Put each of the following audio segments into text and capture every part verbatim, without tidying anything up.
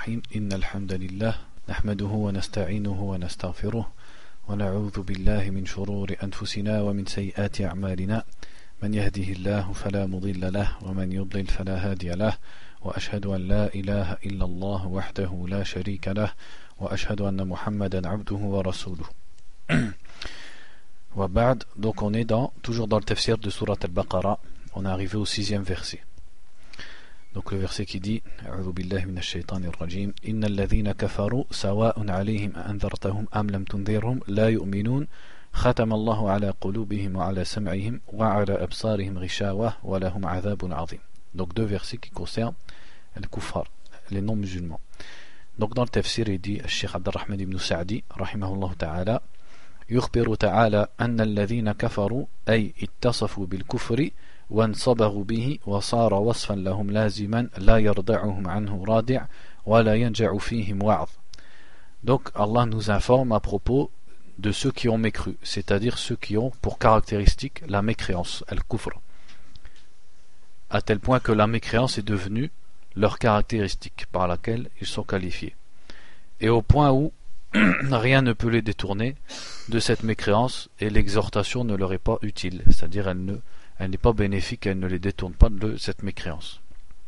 الرحيم إن الحمد لله نحمده ونستعينه ونستغفره ونعوذ بالله من شرور أنفسنا ومن سيئات أعمالنا من يهده الله فلا مضل له ومن يضلل فلا هادي له وأشهد أن لا إله إلا الله وحده لا شريك له وأشهد أن محمدا عبده ورسوله. وبعد, donc on est dans, toujours dans le tafsir de Surat al-Baqarah. On est arrivé au sixième verset. Donc le verset qui dit أعوذ بالله من الشيطان الرجيم إن الذين كفروا سواء عليهم أنذرتهم أم لم تنذرهم لا يؤمنون ختم الله على قلوبهم وعلى سمعهم وعلى أبصارهم غشاوة ولهم عذاب عظيم. Donc deux versets qui concernent les kuffar, les non-musulmans. Donc dans le tafsir il dit Cheikh Abdurrahman ibn Sa'di rahimahullah ta'ala يخبر تعالى أن الذين كفروا أي اتصفوا بالكفر وانصبغوا به وصار وصفا لهم لازما لا يرضعهم عنه رادع ولا ينجع فيهم وعظ. Donc Allah nous informe à propos de ceux qui ont mécru, c'est-à-dire ceux qui ont pour caractéristique la mécréance, al-kufr, à tel point que la mécréance est devenue leur caractéristique par laquelle ils sont qualifiés, et au point où rien ne peut les détourner de cette mécréance et l'exhortation ne leur est pas utile, c'est-à-dire elle ne elle n'est pas bénéfique, elle ne les détourne pas de cette mécréance.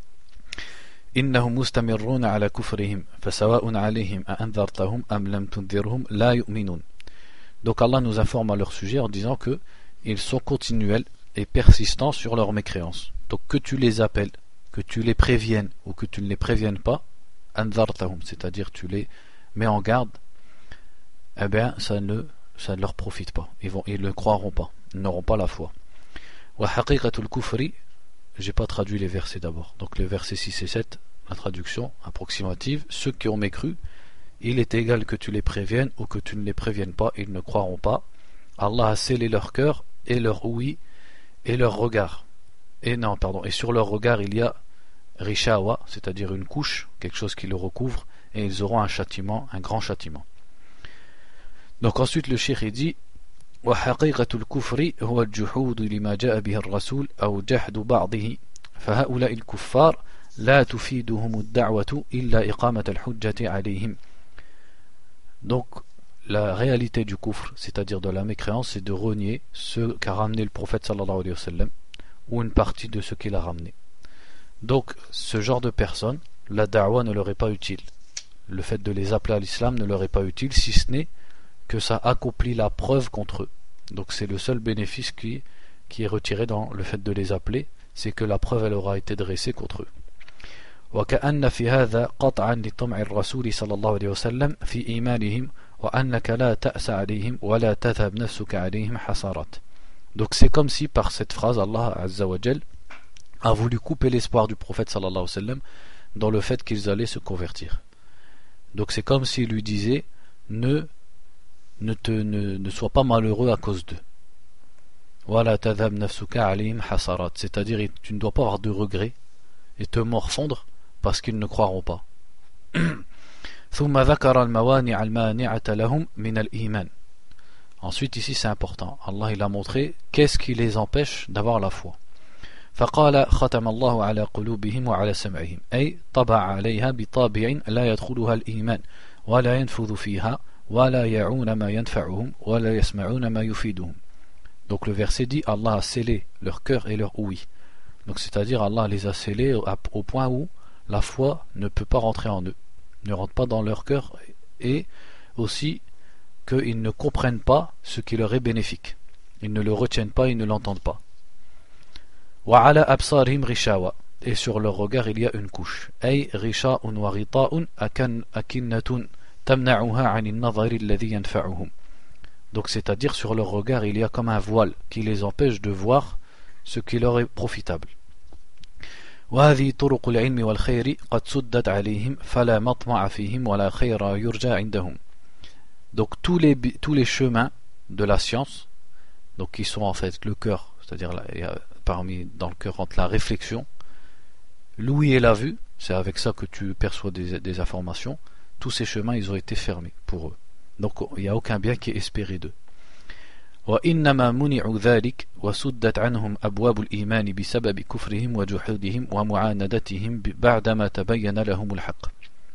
إنهم مستمرون على كفرهم فسواء عليهم أأنذرتهم أم لم تنذرهم لا يؤمنون. Donc Allah nous informe à leur sujet en disant que ils sont continuels et persistants sur leur mécréance. Donc que tu les appelles, que tu les préviennes ou que tu ne les préviennes pas, أنذرتهم, c'est-à-dire tu les mets en garde, eh bien ça ne, ça ne leur profite pas. Ils vont, ils ne croiront pas, ils n'auront pas la foi. وحقيقة الكفر, j'ai pas traduit les versets d'abord, donc les versets six et sept, la traduction approximative, ceux qui ont mécru, il est égal que tu les préviennes ou que tu ne les préviennes pas, ils ne croiront pas. Allah a scellé leur cœur et leur ouïe et leur regard, et non pardon, et sur leur regard il y a rishawa, c'est-à-dire une couche, quelque chose qui le recouvre, et ils auront un châtiment, un grand châtiment. Donc ensuite le cheikh il dit وحقيقة الكفر هو الجحود لما جاء به الرسول أو جحد بعضه فهؤلاء الكفار لا تفيدهم الدعوة إلا إقامة الحجة عليهم. Donc la réalité du kufr, c'est-à-dire de la mécréance, c'est de renier ce qu'a ramené le prophète sallallahu alayhi wa sallam ou une partie de ce qu'il a ramené. Donc ce genre de personnes, la da'wa ne leur est pas utile, le fait de les appeler à l'islam ne leur est pas utile, si ce n'est que ça accomplit la preuve contre eux. Donc c'est le seul bénéfice qui, qui est retiré dans le fait de les appeler, c'est que la preuve elle aura été dressée contre eux. وكأن في هذا قطعا لطمع الرسول صلى الله عليه وسلم في إيمانهم وأنك لا تأس عليهم ولا تذهب نفسك عليهم حسرات. Donc c'est comme si par cette phrase Allah Azza wa Jal a voulu couper l'espoir du prophète sallallahu alayhi wa sallam dans le fait qu'ils allaient se convertir. Donc c'est comme s'il lui disait ne Ne, te, ne, ne sois pas malheureux à cause d'eux. C'est-à-dire tu ne dois pas avoir de regrets et te morfondre parce qu'ils ne croiront pas. Ensuite ici c'est important, Allah il a montré qu'est-ce qui les empêche d'avoir la foi. فقال ختم الله على قلوبهم وعلى سمعهم أي طبع عليها بطابع لا يدخلها الإيمان ولا ينفذ فيها ولا يعون ما ينفعهم ولا يسمعون ما يفيدهم. Donc le verset dit Allah a scellé leur cœur et leur ouïe. Donc c'est-à-dire Allah les a scellés au, au point où la foi ne peut pas rentrer en eux, ne rentre pas dans leur cœur, et aussi qu'ils ne comprennent pas ce qui leur est bénéfique. Ils ne le retiennent pas, ils ne l'entendent pas. وعلى أبصارهم غشاوة, et sur leur regard il y a une couche. أي غشاء وغطاء أكن أكنة Donc c'est-à-dire sur leur regard il y a comme un voile qui les empêche de voir ce qui leur est profitable. وهذه طرق العلم والخير قد سدت عليهم فلا مطمع فيهم ولا خير يرجى عندهم. Donc tous les, tous les chemins de la science, donc qui sont en fait le cœur, c'est-à-dire là, il y a parmi dans le cœur entre la réflexion, l'ouïe et la vue, c'est avec ça que tu perçois des, des informations. Tous ces chemins ils ont été fermés pour eux, donc il n'y a aucun bien qui est espéré d'eux. وإنما منعوا ذلك وسدت عنهم أبواب الإيمان بسبب كفرهم وجحودهم ومعاندتهم بعدما تبين لهم الحق.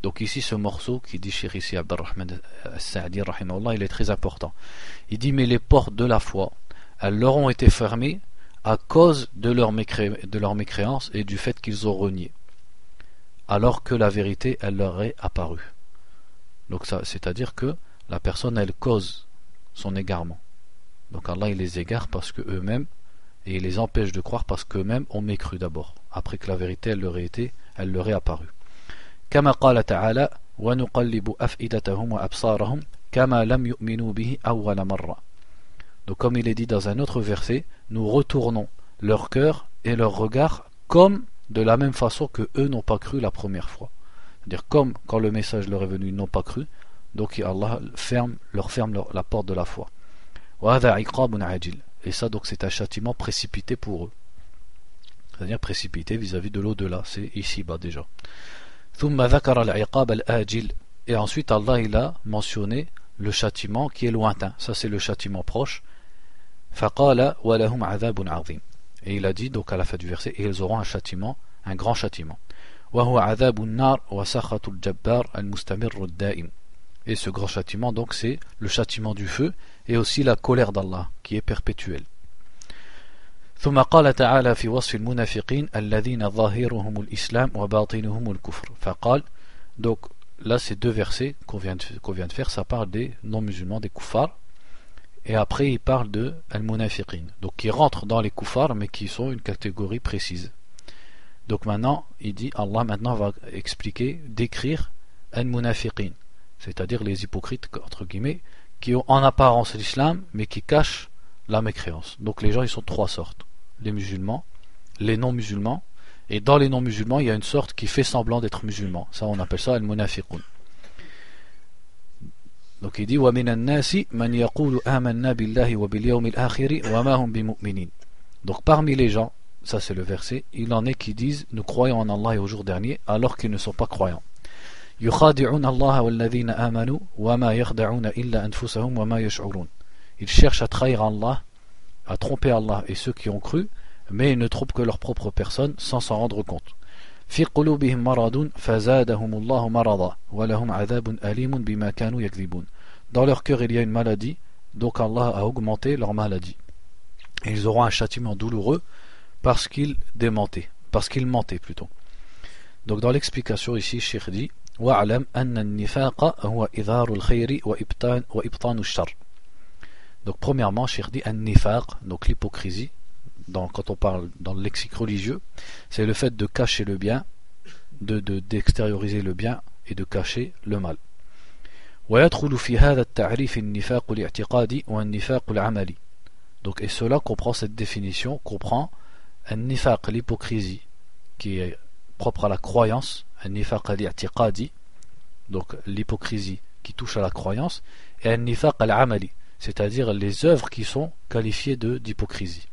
Donc ici ce morceau qui dit Cheikh ici Abdurrahman As-Sa'di rahimahullah, il est très important. Il dit mais les portes de la foi, elles leur ont été fermées à cause de leur, mécré... de leur mécréance et du fait qu'ils ont renié, alors que la vérité elle leur est apparue. Donc ça, c'est-à-dire que la personne elle cause son égarement. Donc Allah il les égare parce que eux-mêmes, et il les empêche de croire parce qu'eux-mêmes ont mécru d'abord, après que la vérité elle leur ait été, elle leur est apparue. كما قال تعالى ونقلب أفئدتهم وأبصارهم كما لم يؤمنوا به أول مرة. Donc comme il est dit dans un autre verset, nous retournons leur cœur et leur regard comme de la même façon que eux n'ont pas cru la première fois. C'est-à-dire comme quand le message leur est venu, ils n'ont pas cru, donc Allah ferme, leur ferme leur, la porte de la foi. وهذا عقاب عاجل. Et ça donc c'est un châtiment précipité pour eux. C'est-à-dire précipité vis-à-vis de l'au-delà, c'est ici-bas déjà. ثم ذكر العقاب الآجل. Et ensuite Allah il a mentionné le châtiment qui est lointain. Ça c'est le châtiment proche. فقال ولهم عذاب عظيم. Et il a dit donc à la fin du verset, et ils auront un châtiment, un grand châtiment. وهو عذاب النار وسخط الجبار المستمر الدائم. Et ce grand châtiment donc c'est le châtiment du feu et aussi la colère d'Allah qui est perpétuelle. ثم قال تعالى في وصف المنافقين الذين ظاهرهم الإسلام وباطنهم الكفر فقال. Donc là ces deux versets qu'on vient de, qu'on vient de faire, ça parle des non-musulmans, des kuffars, et après il parle de al-munafiqin, donc qui rentrent dans les kuffars mais qui sont une catégorie précise. Donc maintenant il dit, Allah maintenant va expliquer, décrire al-munafiqin, c'est-à-dire les hypocrites entre guillemets, qui ont en apparence l'islam mais qui cachent la mécréance. Donc les gens ils sont de trois sortes: les musulmans, les non-musulmans, et dans les non-musulmans il y a une sorte qui fait semblant d'être musulman. Ça on appelle ça al-munafiqun. Donc il dit وَمِنَ النَّاسِ مَنْ يَقُولُ آمَنَّا بِاللَّهِ وَبِالْيَوْمِ الْآخِرِ وَمَا هُمْ بِمُؤْمِنِينَ. Donc parmi les gens, ça c'est le verset, il en est qui disent nous croyons en Allah et au jour dernier alors qu'ils ne sont pas croyants. يُخَادِعُونَ اللَّهَ وَالَّذِينَ آمَنُوا وَمَا يَخْدَعُونَ إِلَّا أَنفُسَهُمْ وَمَا يَشْعُرُونَ. Ils cherchent à trahir Allah, à tromper Allah et ceux qui ont cru, mais ils ne trompent que leur propre personne sans s'en rendre compte. في قلوبهم مرض فزادهم الله مرضا ولهم عذاب أليم بما كانوا يكذبون. Dans leur cœur il y a une maladie, donc Allah a augmenté leur maladie. Et ils auront un châtiment douloureux parce qu'ils démentaient, parce qu'ils mentaient plutôt. Donc dans l'explication ici, Cheikh dit وَعْلَمْ أَنَّ النِّفَاقَ هُوَ إِظْهَارُ الْخَيْرِ وَإِبْطَانُ وَإِبْطَانُ الشَّرِّ. Donc premièrement, Cheikh dit an-nifaq, donc l'hypocrisie, dans, quand on parle dans le lexique religieux, c'est le fait de cacher le bien, de, de, d'extérioriser le bien et de cacher le mal. ويدخل في هذا التعريف النفاق الاعتقادي والنفاق العملي. Donc et cela comprend, cette définition comprend an-nifaq, l'hypocrisie qui est propre à la croyance, an-nifaq al-i'tiqadi, donc l'hypocrisie qui touche à la croyance, et an-nifaq al-amali, c'est-à-dire les œuvres qui sont qualifiées de d'hypocrisie.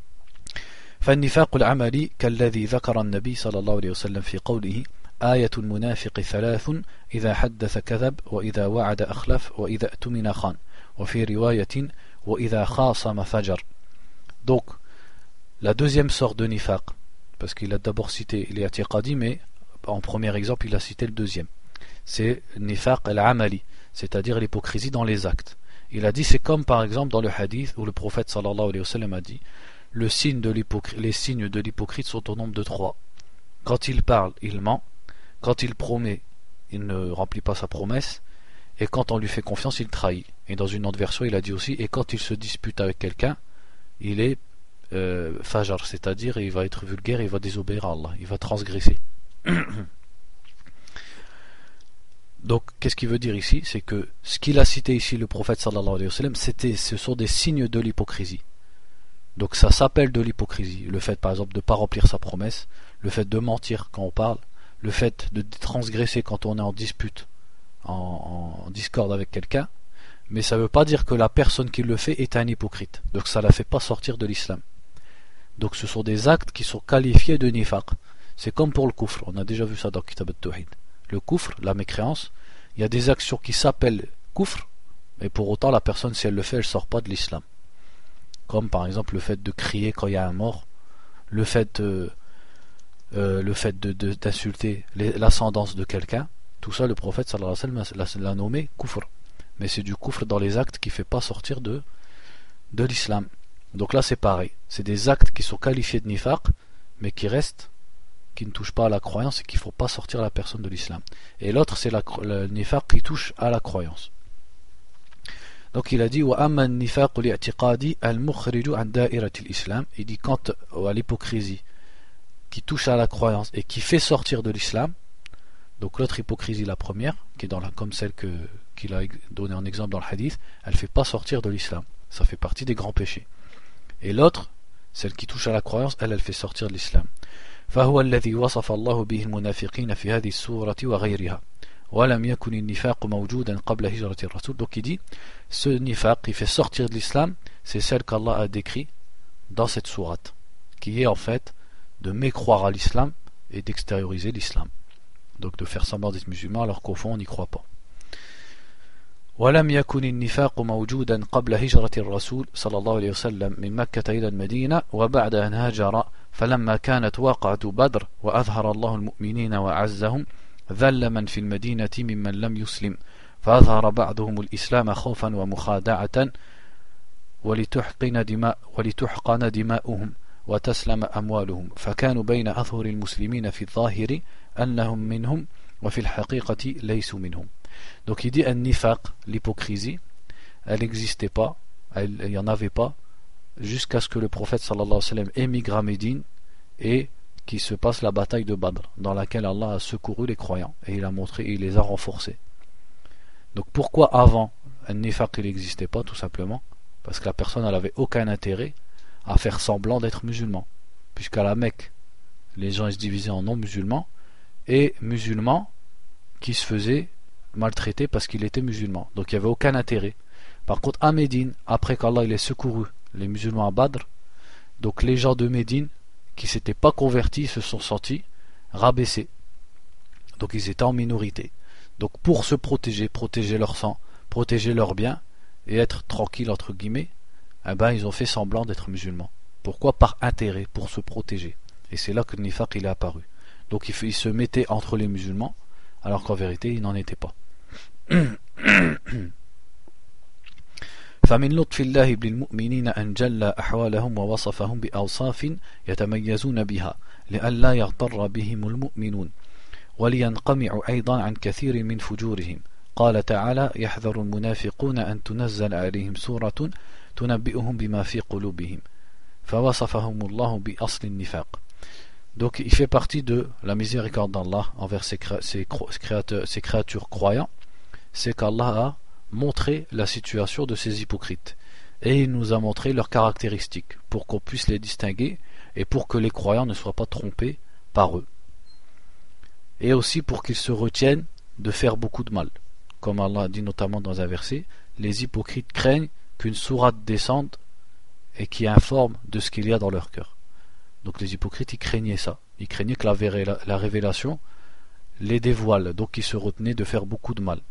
فالنفاق العملي كالذي ذكر النبي صلى الله عليه وسلم في قوله آية المنافق ثلاث إذا حدث كذب وإذا وعد أخلف وإذا اؤتمن خان وفي رواية وإذا خاصم فجر. Donc la deuxième sorte de nifaq, parce qu'il a d'abord cité l'i'tiqadi, mais en premier exemple il a cité le deuxième, c'est nifaq al-amali, c'est-à-dire l'hypocrisie dans les actes. Il a dit, c'est comme par exemple dans le hadith où le prophète sallallahu alayhi wa sallam a dit, le signe de les signes de l'hypocrite sont au nombre de trois. Quand il parle, il ment. Quand il promet, il ne remplit pas sa promesse. Et quand on lui fait confiance, il trahit. Et dans une autre version, il a dit aussi, et quand il se dispute avec quelqu'un, il est euh, fajar, c'est-à-dire il va être vulgaire, il va désobéir à Allah, il va transgresser. Donc, qu'est-ce qu'il veut dire ici? C'est que ce qu'il a cité ici, le prophète sallallahu alayhi wa sallam, c'était, ce sont des signes de l'hypocrisie. Donc ça s'appelle de l'hypocrisie. Le fait par exemple de ne pas remplir sa promesse, le fait de mentir quand on parle, le fait de transgresser quand on est en dispute, en, en discorde avec quelqu'un, mais ça ne veut pas dire que la personne qui le fait est un hypocrite. Donc ça ne la fait pas sortir de l'islam. Donc ce sont des actes qui sont qualifiés de nifaq. C'est comme pour le kufr, on a déjà vu ça dans Kitab al-Tawhid. Le kufr, la mécréance, il y a des actions qui s'appellent kufr, mais pour autant la personne, si elle le fait, elle ne sort pas de l'islam. Comme par exemple le fait de crier quand il y a un mort, le fait, euh, euh, le fait de, de, d'insulter les, l'ascendance de quelqu'un, Tout ça, le prophète sallallahu alayhi wa sallam l'a nommé kufr. Mais c'est du kufr dans les actes qui ne fait pas sortir de, de l'islam. Donc là, c'est pareil. C'est des actes qui sont qualifiés de nifaq, mais qui restent, qui ne touchent pas à la croyance et qu'il ne faut pas sortir la personne de l'islam. Et l'autre, c'est la, le nifaq qui touche à la croyance. Donc il a dit وَأَمَّا النِّفَاقُ لِاعْتِقَادِ الْمُخْرِجُ عَنْ دَائِرَةِ الْإِسْلَامِ. Il dit quant à l'hypocrisie qui touche à la croyance et qui fait sortir de l'islam, donc l'autre hypocrisie, la première, qui est dans la, comme celle que, qu'il a donné en exemple dans le hadith, elle ne fait pas sortir de l'islam. Ça fait partie des grands péchés. Et l'autre, celle qui touche à la croyance, elle, elle fait sortir de l'islam. فهو الذي وصف الله به المنافقين في هذه السورة وغيرها ولم يكن النفاق موجودا قبل هجرة الرسول. Donc il dit, ce nifaq qui fait sortir de l'islam, c'est celle qu'Allah a décrit dans cette sourate, qui est en fait de mécroire à l'islam et d'extérioriser l'islam. Donc de faire semblant d'être musulman alors qu'au fond on n'y croit pas. ولم يكن النفاق موجودا قبل هجرة الرسول صلى الله عليه وسلم من مكة إلى المدينة وبعد أن هاجر فلما كانت واقعة بدر وأظهر الله المؤمنين وأعزهم ذل من في المدينة ممن لم يسلم فأظهر بعضهم الإسلام خوفا ومخادعة ولتحقن دماء ولتحقن دماؤهم وتسلم أموالهم فكانوا بين أظهر المسلمين في الظاهر أنهم منهم وفي الحقيقة ليسوا منهم. Donc il dit un nifaq, l'hypocrisie, elle n'existait pas, elle, il n'y en avait pas, jusqu'à ce que le prophète sallallahu alayhi wa sallam émigre à Médine et qu'il se passe la bataille de Badr, dans laquelle Allah a secouru les croyants et il a montré, il les a renforcés. Donc pourquoi avant un nifaq il n'existait pas? Tout simplement parce que la personne n'avait aucun intérêt à faire semblant d'être musulman, puisqu'à la Mecque les gens se divisaient en non musulmans et musulmans qui se faisaient maltraité parce qu'il était musulman, donc il n'y avait aucun intérêt. Par contre à Médine, après qu'Allah il ait secouru les musulmans à Badr, donc les gens de Médine qui s'étaient pas convertis se sont sentis rabaissés, donc ils étaient en minorité. Donc pour se protéger, protéger leur sang, protéger leurs biens et être tranquille entre guillemets, eh ben ils ont fait semblant d'être musulmans. Pourquoi? Par intérêt, pour se protéger. Et c'est là que le nifaq il est apparu. Donc il, il se mettait entre les musulmans alors qu'en vérité il n'en était pas. فمن لطف الله بالمؤمنين أن جل أحوالهم ووصفهم بأوصاف يتميزون بها لئلا يغتر بهم المؤمنون ولينقمعوا أيضا عن كثير من فجورهم. قال تعالى يحذر المنافقون أن تنزل عليهم سورة تنبئهم بما في قلوبهم فوصفهم الله بأصل النفاق. Donc il fait partie de la miséricorde d'Allah envers ses, cré- ses, créateurs, ses créatures croyants, c'est qu'Allah a montré la situation de ces hypocrites et il nous a montré leurs caractéristiques pour qu'on puisse les distinguer et pour que les croyants ne soient pas trompés par eux, et aussi pour qu'ils se retiennent de faire beaucoup de mal, comme Allah dit notamment dans un verset, les hypocrites craignent qu'une sourate descende et qui informe de ce qu'il y a dans leur cœur. Donc les hypocrites ils craignaient ça, ils craignaient que la, véréla, la révélation les dévoile, donc ils se retenaient de faire beaucoup de mal.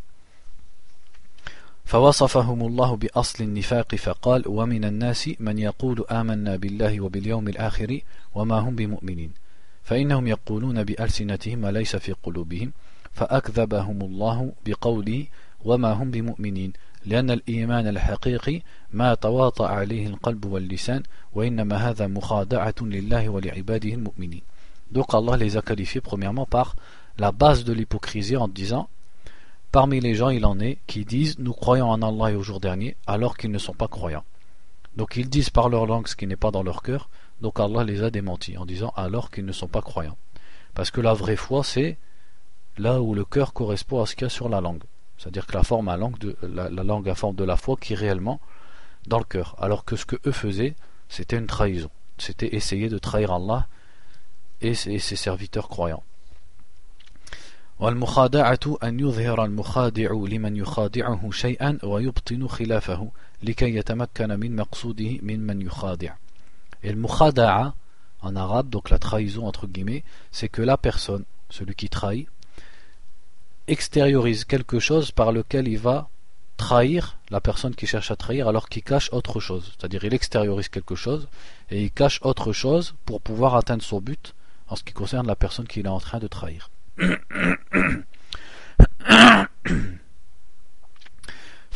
فوصفهم الله بأصل النفاق فقال ومن الناس من يقول آمنا بالله وباليوم الآخر وما هم بمؤمنين فإنهم يقولون بألسنتهم ما ليس في قلوبهم فأكذبهم الله بقوله وما هم بمؤمنين لأن الإيمان الحقيقي ما تواطأ عليه القلب واللسان وإنما هذا مخادعة لله ولعباده المؤمنين. Donc Allah les a qualifiés premièrement par la base de l'hypocrisie en disant parmi les gens il en est qui disent nous croyons en Allah et au jour dernier alors qu'ils ne sont pas croyants. Donc ils disent par leur langue ce qui n'est pas dans leur cœur, donc Allah les a démentis en disant alors qu'ils ne sont pas croyants. Parce que la vraie foi c'est là où le cœur correspond à ce qu'il y a sur la langue. C'est-à-dire que la forme à langue de la, la langue à forme de la foi qui est réellement dans le cœur. Alors que ce que eux faisaient, c'était une trahison. C'était essayer de trahir Allah et ses, et ses serviteurs croyants. والمخادعة أن يظهر المخادع لمن يخادعه شيئا ويبطن خلافه لكي يتمكن من مقصوده من من يخادع. Et le mukhada'a en arabe, donc la trahison entre guillemets, c'est que la personne, celui qui trahit, extériorise quelque chose par lequel il va trahir la personne qui cherche à trahir alors qu'il cache autre chose. C'est-à-dire il extériorise quelque chose et il cache autre chose pour pouvoir atteindre son but en ce qui concerne la personne qu'il est en train de trahir.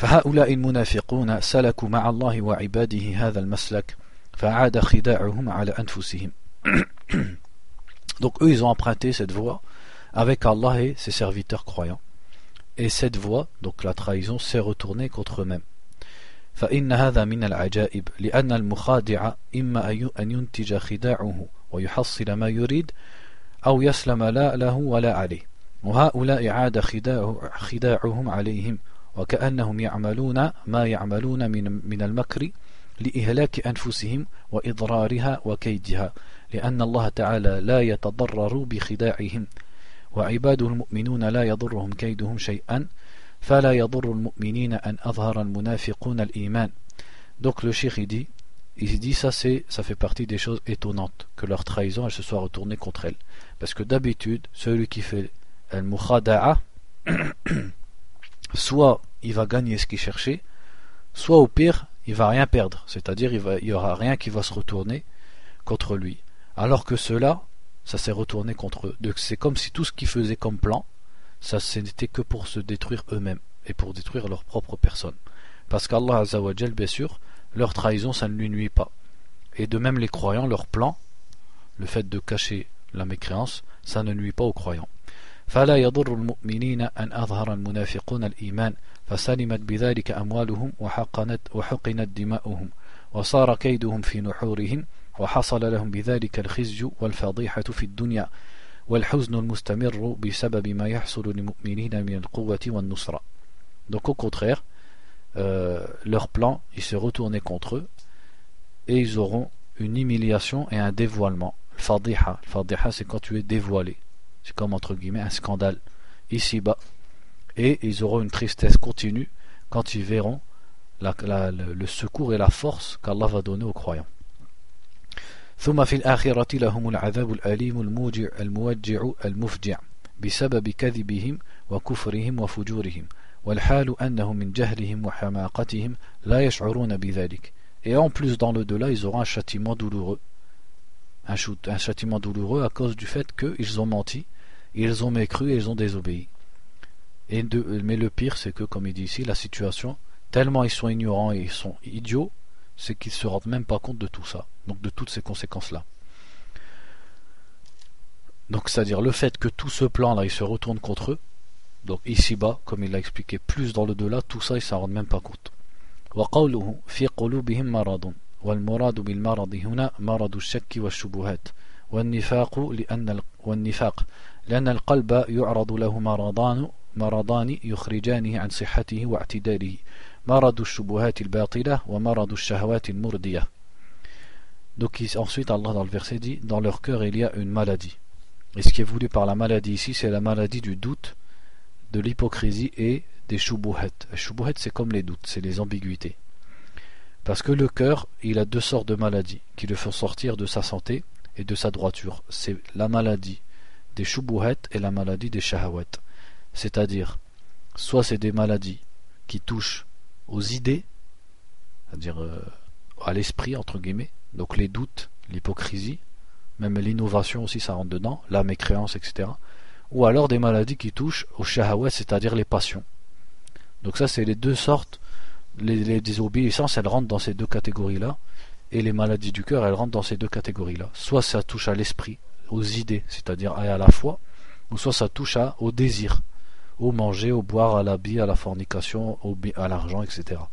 فهؤلاء المنافقون سلكوا مع الله وعباده هذا المسلك فعاد خداعهم على أنفسهم. Donc eux ils ont emprunté cette voie avec Allah et ses serviteurs croyants, et cette voie, donc la trahison, s'est retournée contre eux-mêmes. فإن هذا من العجائب لأن المخادع إما أن ينتج خداعه ويحصل ما يريد أو يسلم لا له ولا عليه، وهؤلاء عاد خداع خداعهم عليهم وكأنهم يعملون ما يعملون من من المكر لإهلاك أنفسهم وإضرارها وكيدها، لأن الله تعالى لا يتضرر بخداعهم، وعباده المؤمنون لا يضرهم كيدهم شيئا فلا يضر المؤمنين أن أظهر المنافقون الإيمان. Donc le cheikh il dit, il dit ça c'est, ça fait partie des choses étonnantes que leur trahison elle se soit retournée contre elle, parce que d'habitude celui qui fait al-mukhada'a soit il va gagner ce qu'il cherchait, soit au pire il va rien perdre, c'est-à-dire il va, il y aura rien qui va se retourner contre lui, alors que ceux-là ça s'est retourné contre eux. Donc c'est comme si tout ce qu'ils faisaient comme plan, ça n'était que pour se détruire eux-mêmes et pour détruire leur propre personne, parce qu'Allah Azza wa Jal, bien sûr, leur trahison ça ne lui nuit pas, et de même les croyants, leur plan, le fait de cacher la mécréance, ça ne nuit pas aux croyants. فلا يضر المؤمنين أن أظهر المنافقون الإيمان فسلمت بذلك أموالهم وحقنت وحقنت دماؤهم وصار كيدهم في نحورهم وحصل لهم بذلك الخزي والفضيحة في الدنيا والحزن المستمر بسبب ما يحصل للمؤمنين من القوة والنصرة. Donc au contraire, euh, leur plan, il s'est retourné contre eux et ils auront une humiliation et un dévoilement. Le fadiha, le fadiha c'est quand tu es dévoilé, c'est comme entre guillemets un scandale ici-bas, et ils auront une tristesse continue quand ils verront la, la, le, le secours et la force qu'Allah va donner aux croyants. ثم في الآخرة لهم العذاب الأليم الموجع الموجع المفجع بسبب كذبهم وكفرهم وفجورهم والحال أنهم من جهلهم وحماقتهم لا يشعرون بذلك. Et en plus dans le delà ils auront un châtiment douloureux, un, un châtiment douloureux à cause du fait qu'ils ont menti, ils ont mécru et ils ont désobéi. Et de, mais le pire c'est que, comme il dit ici, la situation, tellement ils sont ignorants et ils sont idiots, c'est qu'ils ne se rendent même pas compte de tout ça, donc de toutes ces conséquences-là. Donc c'est-à-dire le fait que tout ce plan-là, il se retourne contre eux, donc ici-bas, comme il l'a expliqué, plus dans le delà, tout ça, ils ne s'en rendent même pas compte. وقوله في قلوبهم مرض والمراد بالمرض هنا مرض الشك والشبهات والنفاق لأن والنفاق لأن القلب يعرض له مرضان مرضان يخرجانه عن صحته واعتداله مرض الشبهات الباطلة ومرض الشهوات المردية. Donc ensuite Allah dans le verset dit, dans leur cœur il y a une maladie, et ce qui est voulu par la maladie ici c'est la maladie du doute, de l'hypocrisie et des shubuhat. Les shubuhat c'est comme les doutes, c'est les ambiguïtés, parce que le cœur il a deux sortes de maladies qui le font sortir de sa santé et de sa droiture, c'est la maladie des shubuhat et la maladie des shahawat, c'est-à-dire soit c'est des maladies qui touchent aux idées, c'est-à-dire euh, à l'esprit entre guillemets, donc les doutes, l'hypocrisie, même l'innovation aussi ça rentre dedans, la mécréance, et cetera. Ou alors des maladies qui touchent aux shahawat, c'est-à-dire les passions. Donc ça c'est les deux sortes, les, les désobéissances elles rentrent dans ces deux catégories-là, et les maladies du cœur elles rentrent dans ces deux catégories-là. Soit ça touche à l'esprit, aux idées, c'est-à-dire à la foi, ou soit ça touche à, au désir, au manger, au boire, à l'habit, à la fornication, au, à l'argent, et cetera.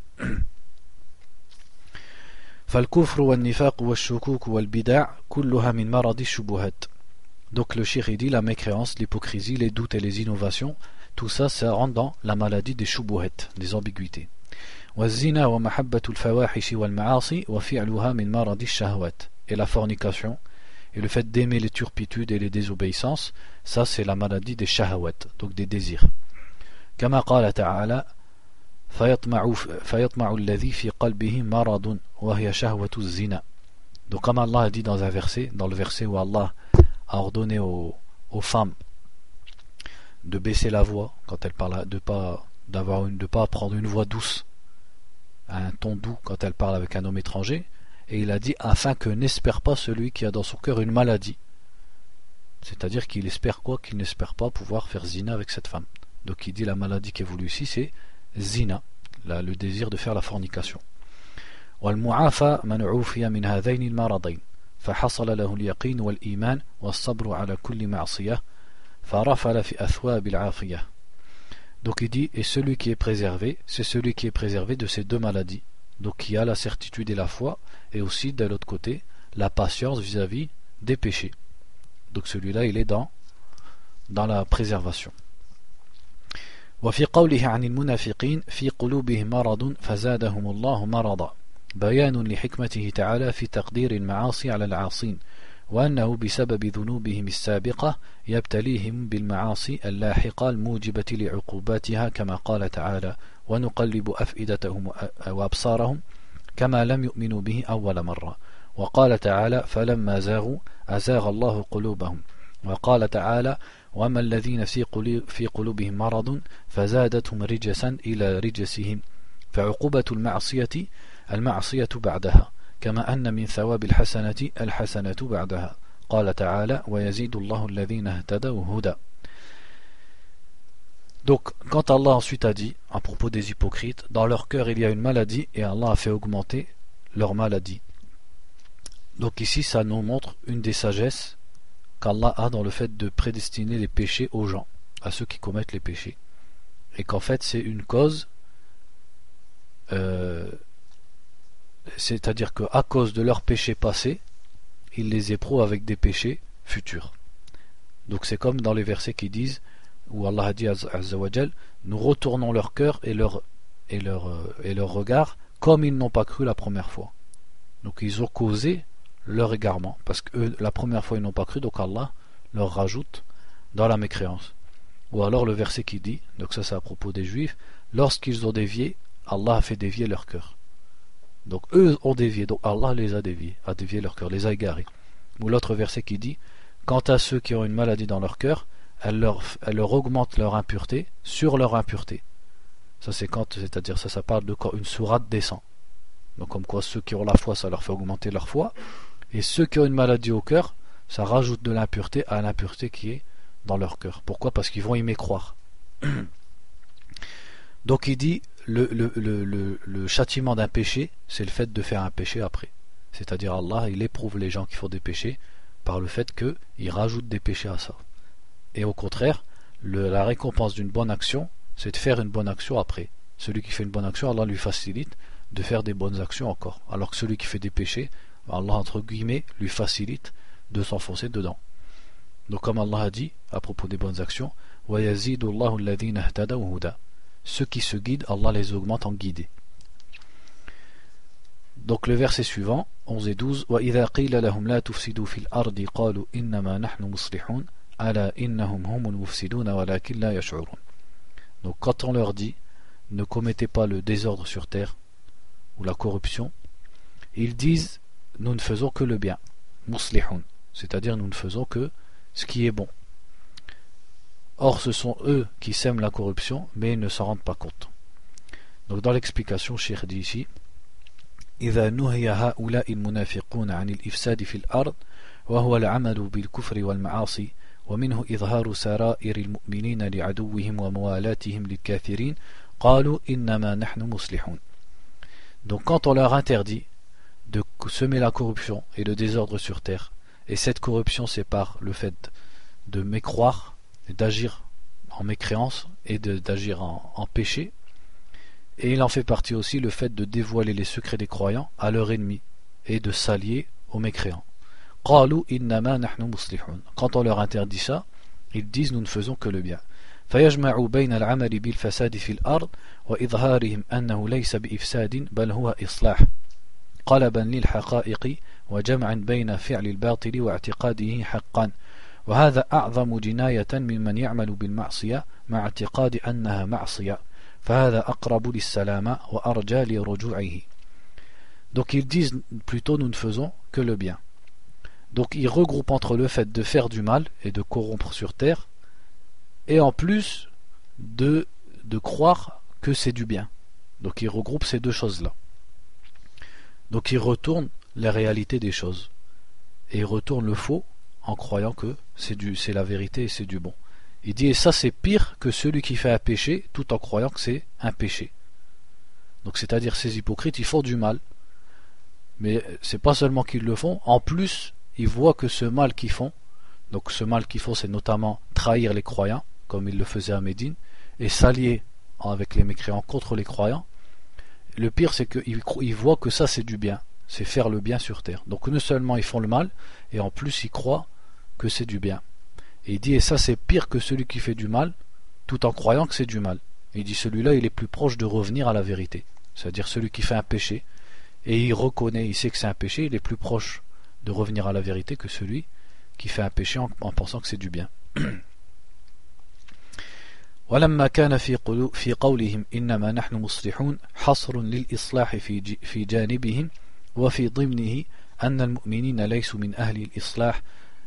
فالكفر والنفاق والشكوك والبدع كلها من مرض الشبهات. Donc le cheikh dit la mécréance, l'hypocrisie, les doutes et les innovations, tout ça ça rentre dans la maladie des shubuhat, des ambiguïtés. والزنا ومحبة الفواحش والمعاصي وفعلها من مرض الشهوات. Et la fornication et le fait d'aimer les turpitudes et les désobéissances, ça c'est la maladie des shahawat, donc des désirs. كما قال تعالى فيطمع فيطمع الذي في قلبه مرض وهي شهوة الزنا. Donc comme Allah a dit dans un verset, dans le verset où Allah a ordonné aux, aux femmes de baisser la voix quand elles parlent, de pas d'avoir une, de pas prendre une voix douce, un ton doux quand elles parlent avec un homme étranger, et il a dit afin que n'espère pas celui qui a dans son cœur une maladie, c'est-à-dire qu'il espère quoi, qu'il n'espère pas pouvoir faire zina avec cette femme. Donc il dit la maladie qui est voulue ici c'est zina, la, le désir de faire la fornication. والمعافى من عوفي من هذين المرضين فحصل له اليقين والإيمان والصبر على كل معصية فرفل في أثواب العافية. Donc il dit, et celui qui est préservé, c'est celui qui est préservé de ces deux maladies. Donc qui a la certitude et la foi, et aussi de l'autre côté, la patience vis-à-vis des péchés. Donc celui-là, il est dans, dans la préservation. وفي قوله عن المنافقين في قلوبهم مرض فزادهم الله مرضا بيان لحكمته تعالى في تقدير المعاصي على العاصين وأنه بسبب ذنوبهم السابقة يبتليهم بالمعاصي اللاحقة الموجبة لعقوباتها كما قال تعالى ونقلب أفئدتهم وأبصارهم كما لم يؤمنوا به أول مرة وقال تعالى فلما زاغوا أزاغ الله قلوبهم وقال تعالى وما الذين في قلوبهم مرض فزادتهم رجسا إلى رجسهم فعقوبة المعصية المعصية بعدها كما أن من ثواب الحسنة الحسنة بعدها قال تعالى ويزيد الله الذين اهتدوا هدى. Donc quand Allah ensuite a dit à propos des hypocrites, dans leur cœur il y a une maladie et Allah a fait augmenter leur maladie. Donc ici ça nous montre une des sagesses qu'Allah a dans le fait de prédestiner les péchés aux gens, à ceux qui commettent les péchés, et qu'en fait c'est une cause, euh, c'est-à-dire qu'à cause de leurs péchés passés, ils les éprouvent avec des péchés futurs. Donc c'est comme dans les versets qui disent, où Allah a dit Azza wa Jal, nous retournons leur cœur et leur, et, leur, et leur regard comme ils n'ont pas cru la première fois. Donc ils ont causé leur égarement, parce que eux, la première fois ils n'ont pas cru, donc Allah leur rajoute dans la mécréance. Ou alors le verset qui dit, donc ça c'est à propos des juifs, lorsqu'ils ont dévié, Allah a fait dévier leur cœur. Donc eux ont dévié, donc Allah les a déviés, a dévié leur cœur, les a égarés. Ou l'autre verset qui dit, quant à ceux qui ont une maladie dans leur cœur, elle leur, elle leur augmente leur impureté sur leur impureté. Ça c'est quand, c'est-à-dire ça, ça parle de quand une sourate descend. Donc comme quoi ceux qui ont la foi, ça leur fait augmenter leur foi. Et ceux qui ont une maladie au cœur, ça rajoute de l'impureté à l'impureté qui est dans leur cœur. Pourquoi? Parce qu'ils vont y mécroire. Donc il dit, le, le, le, le, le châtiment d'un péché, c'est le fait de faire un péché après. C'est-à-dire Allah, il éprouve les gens qui font des péchés par le fait qu'ils rajoutent des péchés à ça. Et au contraire, le, la récompense d'une bonne action, c'est de faire une bonne action après. Celui qui fait une bonne action, Allah lui facilite de faire des bonnes actions encore. Alors que celui qui fait des péchés, Allah entre guillemets lui facilite de s'enfoncer dedans. Donc comme Allah a dit à propos des bonnes actions, وَيَزِيدُ اللَّهُ الَّذِينَ اهْتَدَوْا هُدًى. Ceux qui se guident, Allah les augmente en guidés. Donc le verset suivant, onze et douze, وَإِذَا قِيلَ لَهُمْ لَا تُفْسِدُوا فِي الْأَرْضِ قَالُوا إِنَّمَا نَحْنُ مُصْلِحُونَ أَلَا إِنَّهُمْ هُمُ الْمُفْسِدُونَ وَلَكِنْ لَا يَشْعُرُونَ. Donc quand on leur dit, ne commettez pas le désordre sur terre, ou la corruption, ils disent, nous ne faisons que le bien, muslihun, c'est-à-dire nous ne faisons que ce qui est bon. Or ce sont eux qui sèment la corruption, mais ils ne s'en rendent pas compte. Donc dans l'explication, Cheikh dit ici, إذا نهي هؤلاء المنافقون عن الإفساد في الأرض وهو العمل بالكفر والمعاصي ومنه إظهار سرائر المؤمنين لعدوهم وموالاتهم للكافرين قالوا إنما نحن مصلحون. Donc quand on leur interdit de semer la corruption et le désordre sur terre, et cette corruption c'est par le fait de mécroire, d'agir en mécréance et de, d'agir en, en péché, et il en fait partie aussi le fait de dévoiler les secrets des croyants à leurs ennemis et de s'allier aux mécréants. قالوا إنما نحن مصلحون. Quand on leur interdit ça, ils disent nous ne faisons que le bien. فيجمع بين العمل بالفساد في الأرض وإظهارهم أنه ليس بإفساد بل هو إصلاح قلبا للحقائق وجمعا بين فعل الباطل واعتقاده حقا وهذا أعظم جناية ممن يعمل بالمعصية مع اعتقاد أنها معصية فهذا أقرب للسلامة وأرجى لرجوعه. Donc ils disent plutôt nous ne faisons que le bien. Donc ils regroupent entre le fait de faire du mal et de corrompre sur terre et en plus de, de croire que c'est du bien. Donc ils regroupent ces deux choses-là. Donc ils retournent la réalité des choses et ils retournent le faux en croyant que c'est, du, c'est la vérité et c'est du bon. Il dit et ça c'est pire que celui qui fait un péché tout en croyant que c'est un péché. Donc c'est-à-dire ces hypocrites, ils font du mal, mais c'est pas seulement qu'ils le font, en plus ils voient que ce mal qu'ils font, donc ce mal qu'ils font c'est notamment trahir les croyants, comme ils le faisaient à Médine, et s'allier avec les mécréants contre les croyants. Le pire c'est qu'ils ils voient que ça c'est du bien, c'est faire le bien sur terre. Donc non seulement ils font le mal, et en plus ils croient que c'est du bien. Et il dit, et ça c'est pire que celui qui fait du mal, tout en croyant que c'est du mal. Et il dit, celui-là il est plus proche de revenir à la vérité. C'est-à-dire celui qui fait un péché, et il reconnaît, il sait que c'est un péché, il est plus proche de revenir à la vérité que celui qui fait un péché en, en pensant que c'est du bien. ولما كان في في قولهم إنما نحن مصلحون حصر للإصلاح في في جانبهم وفي ضمنه أن المؤمنين ليسوا من أهل الإصلاح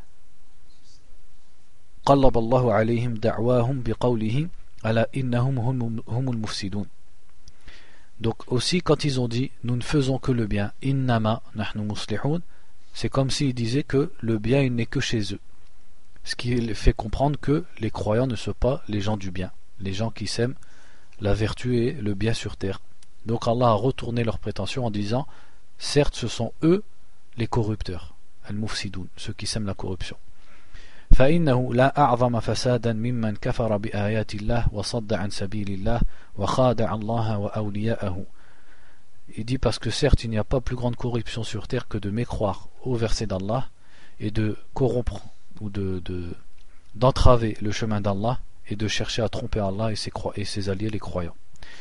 قلب الله عليهم دعواهم بقوله ألا إنهم هم هم المفسدون. Donc aussi quand ils ont dit nous ne faisons que le bien, innama nahnu muslihun, c'est comme s'ils disaient que le bien il n'est que chez eux. Ce qui fait comprendre que les croyants ne sont pas les gens du bien, les gens qui sèment la vertu et le bien sur terre. Donc Allah a retourné leurs prétentions en disant certes ce sont eux les corrupteurs, al-mufsidun, ceux qui sèment la corruption. فإنه لا أعظم فسادا ممن كفر بآيات الله وصد عن سبيل الله وخادع الله وأولياءه. Il dit parce que certes il n'y a pas plus grande corruption sur terre que de mécroire au verset d'Allah et de corrompre ou de, de d'entraver le chemin d'Allah et de chercher à tromper Allah et ses, et ses alliés les croyants.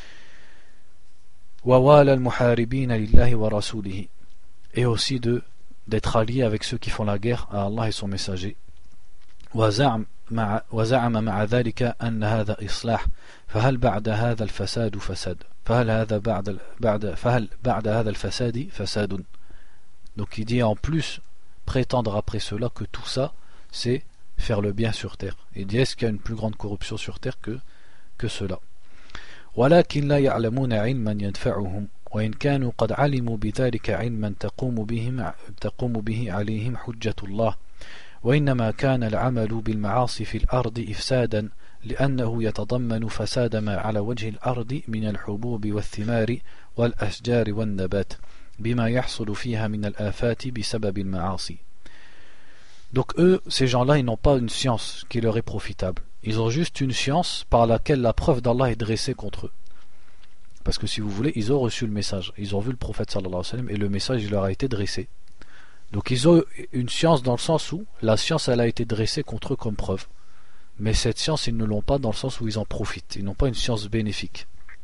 وَوَالَ الْمُحَارِبِينَ لِلَّهِ وَرَسُولِهِ, et aussi de d'être allié avec ceux qui font la guerre à Allah et son messager. وزعم مع وزعم مع ذلك أن هذا إصلاح فهل بعد هذا الفساد فساد فهل هذا بعد بعد فهل بعد هذا الفساد فساد. Donc il dit en plus prétendre après cela que tout ça c'est faire le bien sur terre. Il dit est-ce qu'il y a une plus grande corruption sur terre que que cela. ولكن لا يعلمون علما ينفعهم وإن كانوا قد علموا بذلك علما تقوم بهم تقوم به عليهم حجة الله. وإنما كان العمل بالمعاصي في الأرض إفسادا لأنه يتضمن فساد ما على وجه الأرض من الحبوب والثمار والأشجار والنبات بما يحصل فيها من الآفات بسبب المعاصي. Donc eux, ces gens-là, ils n'ont pas une science qui leur est profitable. Ils ont juste une science par laquelle la preuve d'Allah est dressée contre eux. Parce que si vous voulez, ils ont reçu le message. Ils ont vu le prophète sallallahu alayhi wa sallam et le message il leur a été dressé. Donc ils ont une science dans le sens où la science elle a été dressée contre eux comme preuve. Mais cette science ils ne l'ont pas dans le sens où ils en profitent. Ils n'ont pas une science bénéfique.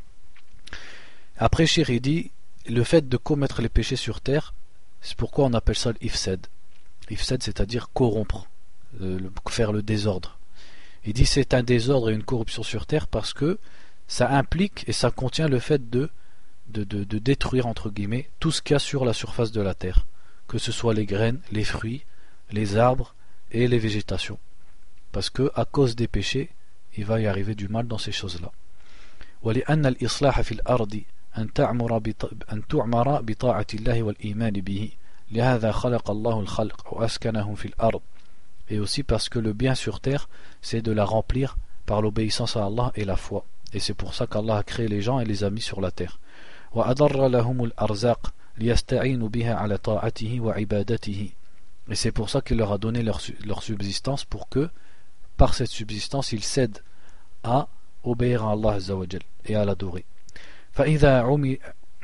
Après Shir il dit le fait de commettre les péchés sur terre, c'est pourquoi on appelle ça l'ifsad. Ifsad c'est-à-dire corrompre, euh, le, faire le désordre. Il dit c'est un désordre et une corruption sur terre parce que ça implique et ça contient le fait de, de, de, de détruire entre guillemets tout ce qu'il y a sur la surface de la terre. Que ce soit les graines, les fruits, les arbres et les végétations. Parce que à cause des péchés, il va y arriver du mal dans ces choses-là. وَلِأَنَّ الْإِصْلَاحَ فِي الْأَرْضِ أَنْ تُعْمَرَ بِطَاعَةِ اللَّهِ وَالْإِيمَانِ بِهِ لِهَذَا خَلَقَ اللَّهُ الْخَلْقَ وَأَسْكَنَهُمْ فِي الْأَرْضِ. Et aussi parce que le bien sur terre, c'est de la remplir par l'obéissance à Allah et la foi. Et c'est pour ça qu'Allah a créé les gens et les a mis sur la terre. وَأَضَرَّ لَهُمُ الْأَرْزَاقِ لِيَسْتَعِينُوا بِهَا عَلَى طَاعَتِهِ وَعِبَادَتِهِ. Et c'est pour ça qu'il leur a donné leur, leur subsistance pour que, par cette subsistance, ils cèdent à obéir à Allah Azza wa Jal et à l'adorer. فإذا عمل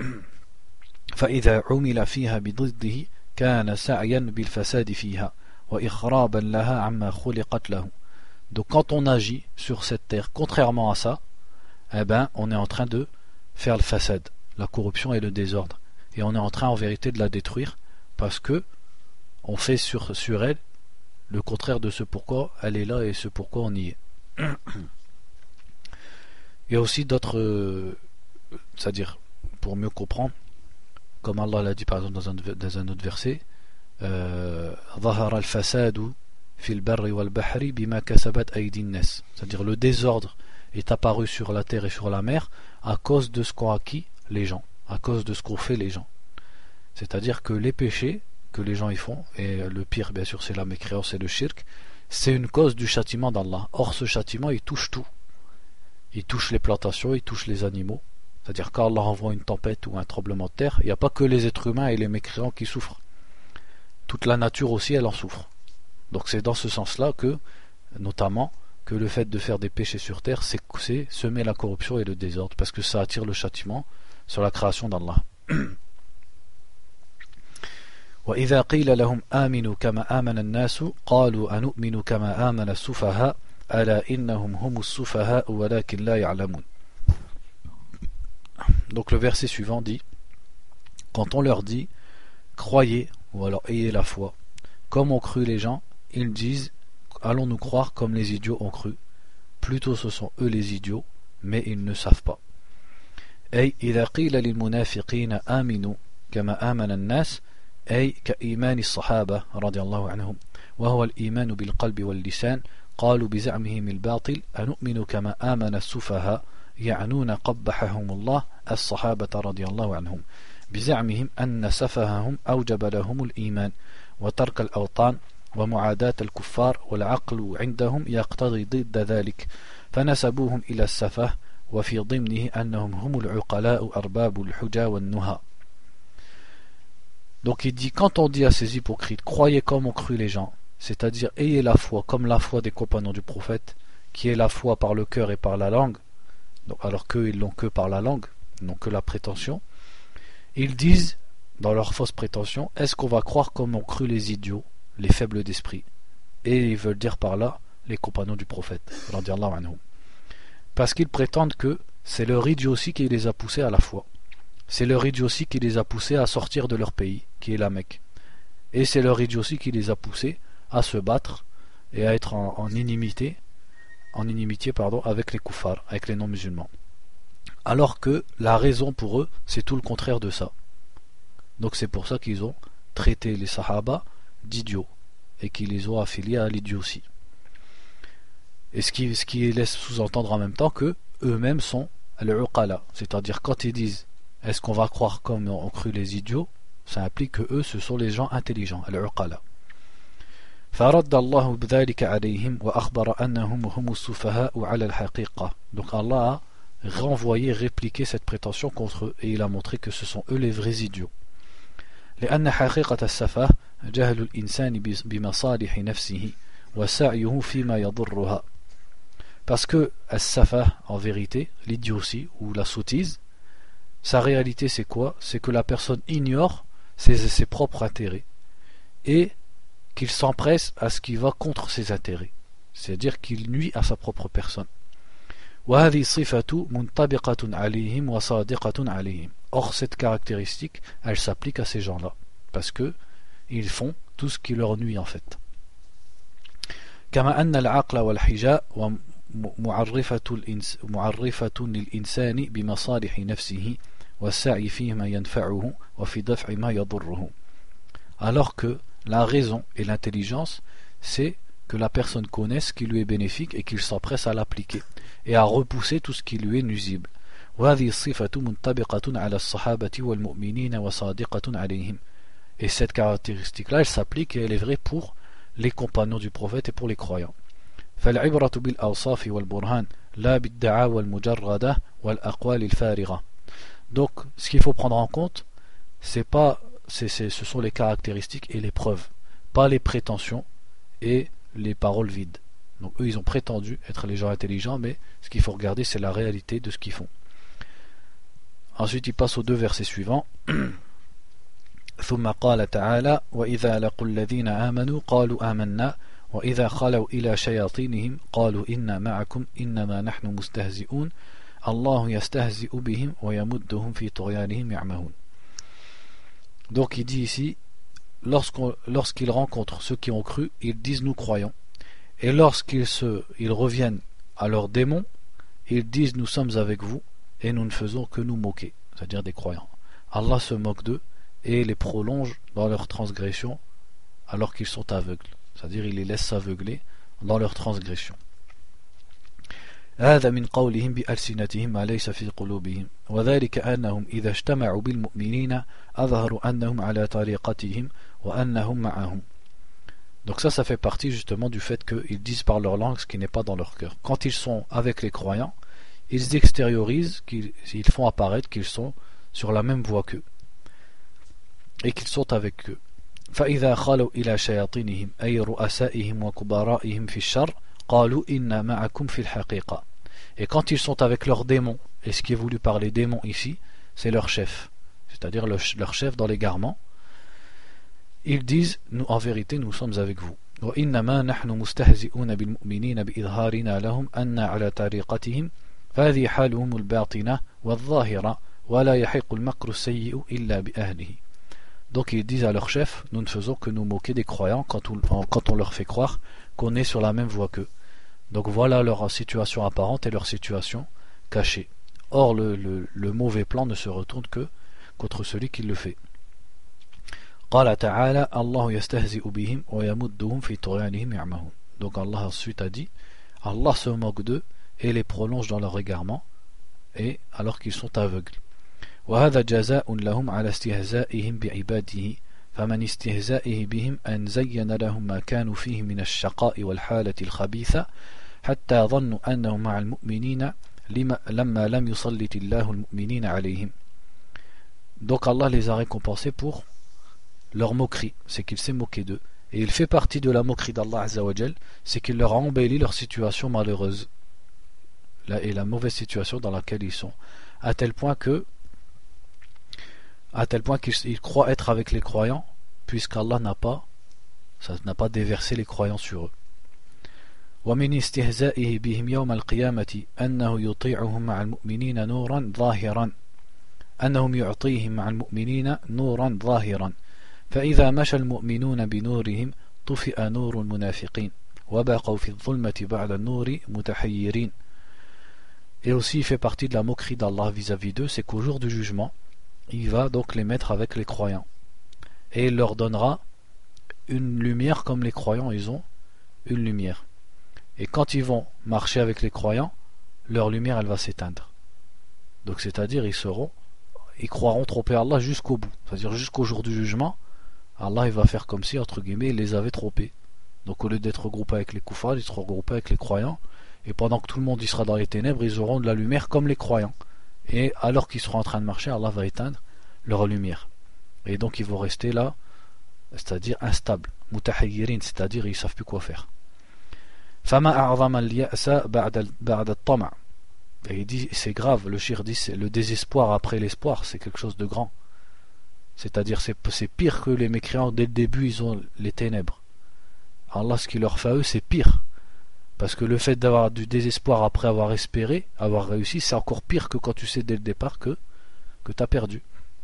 فإذا عمل فيها بضده كان سعيا بالفساد فيها وإخرابا لها عما خلقت له. Donc quand on agit sur cette terre contrairement à ça, eh ben on est en train de faire le fasad, la corruption et le désordre. Et on est en train en vérité de la détruire parce que on fait sur, sur elle le contraire de ce pourquoi elle est là et ce pourquoi on y est. Il y a aussi d'autres, euh, c'est-à-dire pour mieux comprendre, comme Allah l'a dit par exemple dans un, dans un autre verset, ظهر الفساد في البر والبحر بما كسبت أيدي الناس, c'est-à-dire le désordre est apparu sur la terre et sur la mer à cause de ce qu'ont acquis les gens, à cause de ce qu'ont fait les gens. C'est-à-dire que les péchés que les gens y font, et le pire bien sûr c'est la mécréance et le shirk, c'est une cause du châtiment d'Allah. Or ce châtiment il touche tout. Il touche les plantations, il touche les animaux, C'est-à-dire quand Allah envoie une tempête ou un tremblement de terre, il n'y a pas que les êtres humains et les mécréants qui souffrent. Toute la nature aussi, elle en souffre. Donc c'est dans ce sens-là que, notamment, que le fait de faire des péchés sur terre, c'est, c'est semer la corruption et le désordre, parce que ça attire le châtiment sur la création d'Allah. وَإِذَا قِيلَ لَهُمْ آمِنُوا كَمَا آمَنَ النَّاسُ قَالُوا أَنُؤْمِنُ كَمَا آمَنَ السُّفَهَاءُ أَلَا إِنَّهُمْ هُمُ السُّفَهَاءُ وَلَكِنْ لَا يَعْلَمُونَ. Donc le verset suivant dit, quand on leur dit croyez ou alors ayez la foi comme ont cru les gens, ils disent allons-nous croire comme les idiots ont cru? Plutôt ce sont eux les idiots, mais ils ne savent pas. أي إذا قيل للمنافقين آمنوا كما آمن الناس أي كإيمان الصحابة رضي الله عنهم وهو الإيمان بالقلب واللسان قالوا بزعمهم الباطل أنؤمن كما آمن السفهاء يعنون قبحهم الله الصحابة رضي الله عنهم بزعمهم أن سفههم أوجب لهم الإيمان وترك الأوطان ومعاداة الكفار والعقل عندهم يقتضي ضد ذلك فنسبوهم إلى السفه وفي ضمنه أنهم هم العقلاء أرباب الحجى والنهى. Donc il dit, quand on dit à ces hypocrites, croyez comme ont cru les gens, c'est-à-dire ayez la foi comme la foi des compagnons du prophète, qui est la foi par le cœur et par la langue, donc, alors qu'eux ils l'ont que par la langue, ils n'ont que la prétention, ils disent, dans leur fausse prétention, est-ce qu'on va croire comme ont cru les idiots, les faibles d'esprit? Et ils veulent dire par là, les compagnons du prophète, radiyallahu anhum. Parce qu'ils prétendent que c'est leur idiotie qui les a poussés à la foi. C'est leur idiotie qui les a poussés à sortir de leur pays, qui est la Mecque. Et c'est leur idiotie qui les a poussés à se battre et à être en, en inimité, en inimitié pardon, avec les kuffars, avec les non-musulmans. Alors que la raison pour eux, c'est tout le contraire de ça. Donc c'est pour ça qu'ils ont traité les sahaba d'idiots et qu'ils les ont affiliés à l'idiotie. Et ce qui, ce qui laisse sous-entendre en même temps que eux-mêmes sont al-uqala, c'est-à-dire quand ils disent est-ce qu'on va croire comme ont cru les idiots, ça implique que eux ce sont les gens intelligents, al-uqala. فرد الله بذلك عليهم وأخبر أنهم هم السفهاء على الحقيقة. Donc Allah a renvoyé, répliqué cette prétention contre eux et il a montré que ce sont eux les vrais idiots. لأن حقيقة السفه جهل الإنسان بمصالح نفسه وسعيه فيما يضرها. Parce que as-safa, en vérité, l'idiotie ou la sottise, sa réalité c'est quoi? C'est que la personne ignore ses, ses propres intérêts et qu'il s'empresse à ce qui va contre ses intérêts, c'est-à-dire qu'il nuit à sa propre personne. Or cette caractéristique, elle s'applique à ces gens-là, parce que ils font tout ce qui leur nuit en fait. كما أن العقل والحجاء معرفة للإنسان بمصالح نفسه والسعي فيما ينفعه وفي دفع ما يضره. Alors que la raison et l'intelligence, c'est que la personne connaisse ce qui lui est bénéfique et qu'il s'empresse à l'appliquer et à repousser tout ce qui lui est nuisible. وهذه الصفة منطبقة على الصحابة والمؤمنين وصادقة عليهم. Et cette caractéristique-là, elle s'applique et elle est vraie pour les compagnons du prophète et pour les croyants. فالعبرة بالأوصاف والبرهان لا بالدعاوى المجردة والأقوال الفارغة. Donc, ce qu'il faut prendre en compte, c'est pas, c'est, c'est, ce sont les caractéristiques et les preuves, pas les prétentions et les paroles vides. Donc, eux, ils ont prétendu être les gens intelligents, mais ce qu'il faut regarder, c'est la réalité de ce qu'ils font. Ensuite, il passe aux deux versets suivants. ثم قال تعالى وإذا لقوا الذين آمنوا قالوا آمنا وإذا خلوا إلى شياطينهم قالوا إنا معكم إنما نحن مستهزئون الله يستهزئ بهم ويمدهم في طغيانهم يعمهون. Donc il dit ici, lorsqu'on, lorsqu'ils rencontrent ceux qui ont cru, ils disent nous croyons, et lorsqu'ils se, ils reviennent à leurs démons, ils disent nous sommes avec vous et nous ne faisons que nous moquer, c'est-à-dire des croyants. Allah se moque d'eux et les prolonge dans leur transgression alors qu'ils sont aveugles, c'est-à-dire il les laisse s'aveugler dans leur transgression. هذا من قولهم بألسنتهم ما ليس في قلوبهم وذلك أنهم إذا اجتمعوا بالمؤمنين أظهروا أنهم على طريقتهم وأنهم معهم. Donc ça, ça fait partie justement du fait qu'ils disent par leur langue ce qui n'est pas dans leur cœur. Quand ils sont avec les croyants, ils extériorisent, qu'ils, ils font apparaître qu'ils sont sur la même voie qu'eux et qu'ils sont avec eux. فإذا خلوا إلى شياطينهم أي رؤسائهم وكبرائهم في الشر قالوا إنا معكم في الحقيقة. Et quand ils sont avec leurs démons, et ce qui est voulu par les démons ici, c'est leur chef, c'est-à-dire le, leur chef dans l'égarement, ils disent, nous en vérité nous sommes avec vous. وإنما نحن مستهزئون بالمؤمنين بإظهارنا لهم أن على طريقتهم فهذه حالهم الباطنة والظاهرة ولا يحق المكر السيء إلا بأهله. Donc ils disent à leur chef, nous ne faisons que nous moquer des croyants quand on, quand on leur fait croire qu'on est sur la même voie qu'eux. Donc voilà leur situation apparente et leur situation cachée. Or le, le, le mauvais plan ne se retourne que contre celui qui le fait. قال تعالى الله يستهزئ بهم ويمدهم في طغيانهم يعمهون. Donc Allah ensuite a dit, Allah se moque d'eux et les prolonge dans leur égarement et alors qu'ils sont aveugles. وهذا جزاء لهم على استهزائهم بعباده فمن استهزائه بهم أن زين لهم ما كانوا فيه من الشقاء والحالة الخبيثة حتى ظنوا أنهم مع المؤمنين لما لم يسلط الله المؤمنين عليهم. Donc Allah les a récompensés pour leur moquerie, c'est qu'il s'est moqué d'eux. Et il fait partie de la moquerie d'Allah Azza wa Jal, c'est qu'il leur a embelli leur situation malheureuse et la mauvaise situation dans laquelle ils sont, à tel point que à tel point qu'ils croient être avec les croyants, puisqu'Allah n'a pas ça n'a pas déversé les croyants sur eux. ومن استهزائه بهم يوم القيامة أنه يطيعهم مع المؤمنين نورا ظاهرا أنهم يعطيهم مع المؤمنين نورا ظاهرا فإذا مشى المؤمنون بنورهم طفئ نور المنافقين وبقوا في الظلمة بعد النور متحيرين. Et aussi il fait partie de la moquerie d'Allah vis-à-vis d'eux, c'est qu'au jour du jugement il va donc les mettre avec les croyants et il leur donnera une lumière comme les croyants ils ont une lumière, et quand ils vont marcher avec les croyants leur lumière elle va s'éteindre. Donc c'est à dire ils seront ils croiront tromper Allah jusqu'au bout, c'est à dire jusqu'au jour du jugement Allah il va faire comme si entre guillemets il les avait trompés. Donc au lieu d'être regroupés avec les koufars, ils seront regroupés avec les croyants, et pendant que tout le monde y sera dans les ténèbres ils auront de la lumière comme les croyants, et alors qu'ils seront en train de marcher Allah va éteindre leur lumière, et donc ils vont rester là, c'est-à-dire instables, mutahayyirin, c'est-à-dire ils ne savent plus quoi faire. فما أعظم اليأس بعد بعد الطمع. Et il dit c'est grave, le shir dit c'est le désespoir après l'espoir, c'est quelque chose de grand, c'est-à-dire c'est, c'est pire que les mécréants. Dès le début ils ont les ténèbres, Allah ce qu'il leur fait à eux c'est pire, parce que le fait d'avoir du désespoir après avoir espéré, avoir réussi, c'est encore pire que quand tu sais dès le départ que, que tu as perdu.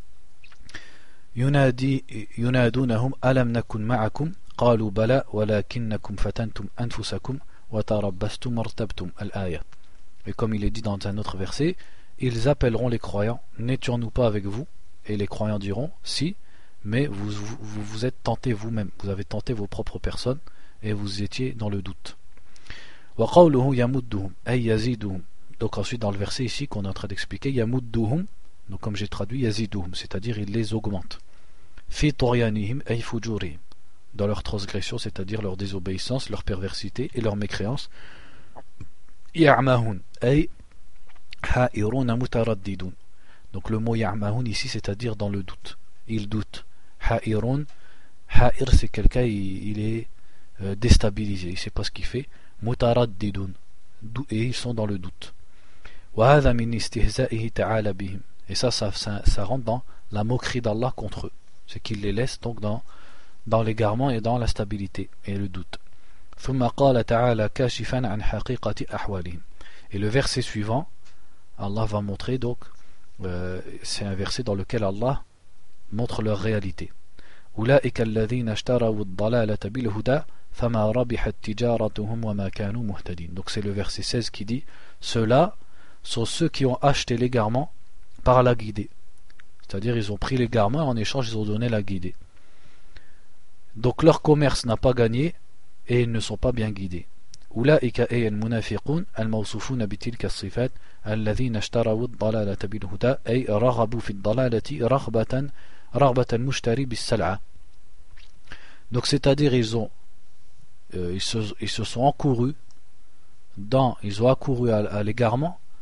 ينادي ينادونهم ألم نكن معكم قالوا بلى ولكنكم فتنتم أنفسكم وتربصتم وارتبتم الآية. Et comme il est dit dans un autre verset, ils appelleront les croyants, n'étions-nous pas avec vous? Et les croyants diront, si, mais vous vous, vous, vous êtes tentés vous-même, vous avez tenté vos propres personnes et vous étiez dans le doute. وقوله يمدهم أي يزيدهم. Donc ensuite dans le verset ici qu'on est en train d'expliquer, يمدهم, donc comme j'ai traduit يزيدهم, c'est-à-dire il les augmente. في طغيانهم أي فجورهم, dans leur transgression, c'est-à-dire leur désobéissance, leur perversité et leur mécréance. يعمهون أي حائرون مترددون. Donc le mot يعمهون ici, c'est-à-dire dans le doute, ils doutent. حائرون, حائر c'est quelqu'un, il, il est euh, déstabilisé, il ne sait pas ce qu'il fait. مترددون, et ils sont dans le doute. وهذا من استهزائه تعالى بهم. Et ça, ça, ça, ça rentre dans la moquerie d'Allah contre eux, c'est qu'il les laisse donc dans, dans l'égarement et dans la stabilité et le doute. ثم قال تعالى كاشفا عن حقيقة أحوالهم. Et le verset suivant, Allah va montrer donc, euh, c'est un verset dans lequel Allah montre leur réalité. أولئك الذين اشتروا الضلالة بالهدى فما ربحت تجارتهم وما كانوا مهتدين. Donc c'est le verset seize qui dit, ceux-là sont ceux qui ont acheté l'égarement par la guidée, c'est-à-dire ils ont pris l'égarement et en échange ils ont donné la guidée. Donc leur commerce n'a pas gagné et ils ne sont pas bien guidés. أولئك أي المنافقون الموصوفون بتلك الصفات الذين اشتروا الضلالة بالهدى أي رغبوا في الضلالة رغبة رغبة المشتري بالسلعة. Donc c'est-à-dire ils ont euh, ils, se, ils se sont encourus dans ils ont accouru à, à l'égarement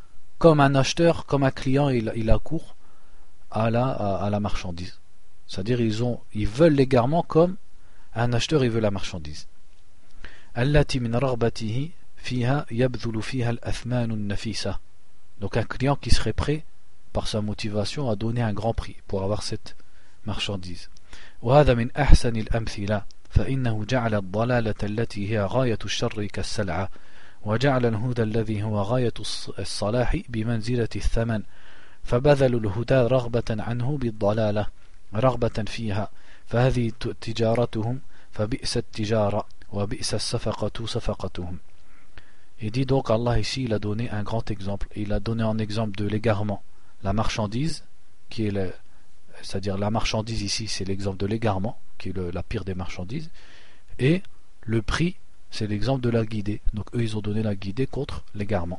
comme un acheteur, comme un client, il, il accourt à la, à, à la marchandise. C'est-à-dire ils ont, ils veulent l'égarement comme un acheteur il veut la marchandise. التي من رغبته فيها يبذل فيها الأثمان النفيسة. Donc un client qui serait prêt par sa motivation à donner un grand prix pour avoir cette marchandise. وهذا من أحسن الأمثلة فإنه جعل الضلالة التي هي غاية الشر كالسلعة وجعل الهدى الذي هو غاية الصلاح بمنزلة الثمن فبذلوا الهدى رغبة عنه بالضلالة رغبة فيها فهذه تجارتهم فبئس التجارة وبئس الصفقة صفقتهم. Il dit donc Allah ici il a donné un grand exemple. Il a donné un exemple de l'égarement, la marchandise qui est le, c'est-à-dire la marchandise ici c'est l'exemple de l'égarement qui est le, la pire des marchandises, et le prix c'est l'exemple de la guidée. Donc eux ils ont donné la guidée contre l'égarement.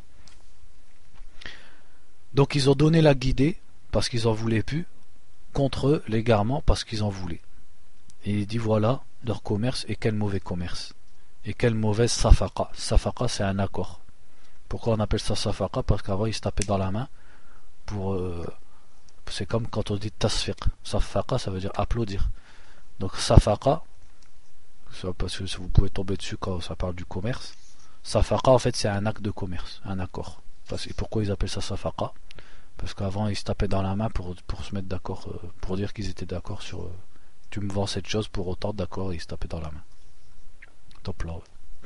Donc ils ont donné la guidée parce qu'ils en voulaient plus, contre l'égarement parce qu'ils en voulaient. Et il dit voilà leur commerce et quel mauvais commerce. Et quelle mauvaise safaqa. Safaqa c'est un accord. Pourquoi on appelle ça safaqa? Parce qu'avant ils se tapaient dans la main pour... Euh, c'est comme quand on dit tasfiq. Safaqa ça veut dire applaudir. Donc safaqa, parce que vous pouvez tomber dessus quand ça parle du commerce. Safaqa en fait c'est un acte de commerce, un accord. Parce, et pourquoi ils appellent ça safaqa? Parce qu'avant ils se tapaient dans la main pour, pour se mettre d'accord, euh, pour dire qu'ils étaient d'accord sur euh, tu me vends cette chose pour autant, d'accord, ils se tapaient dans la main. Top là.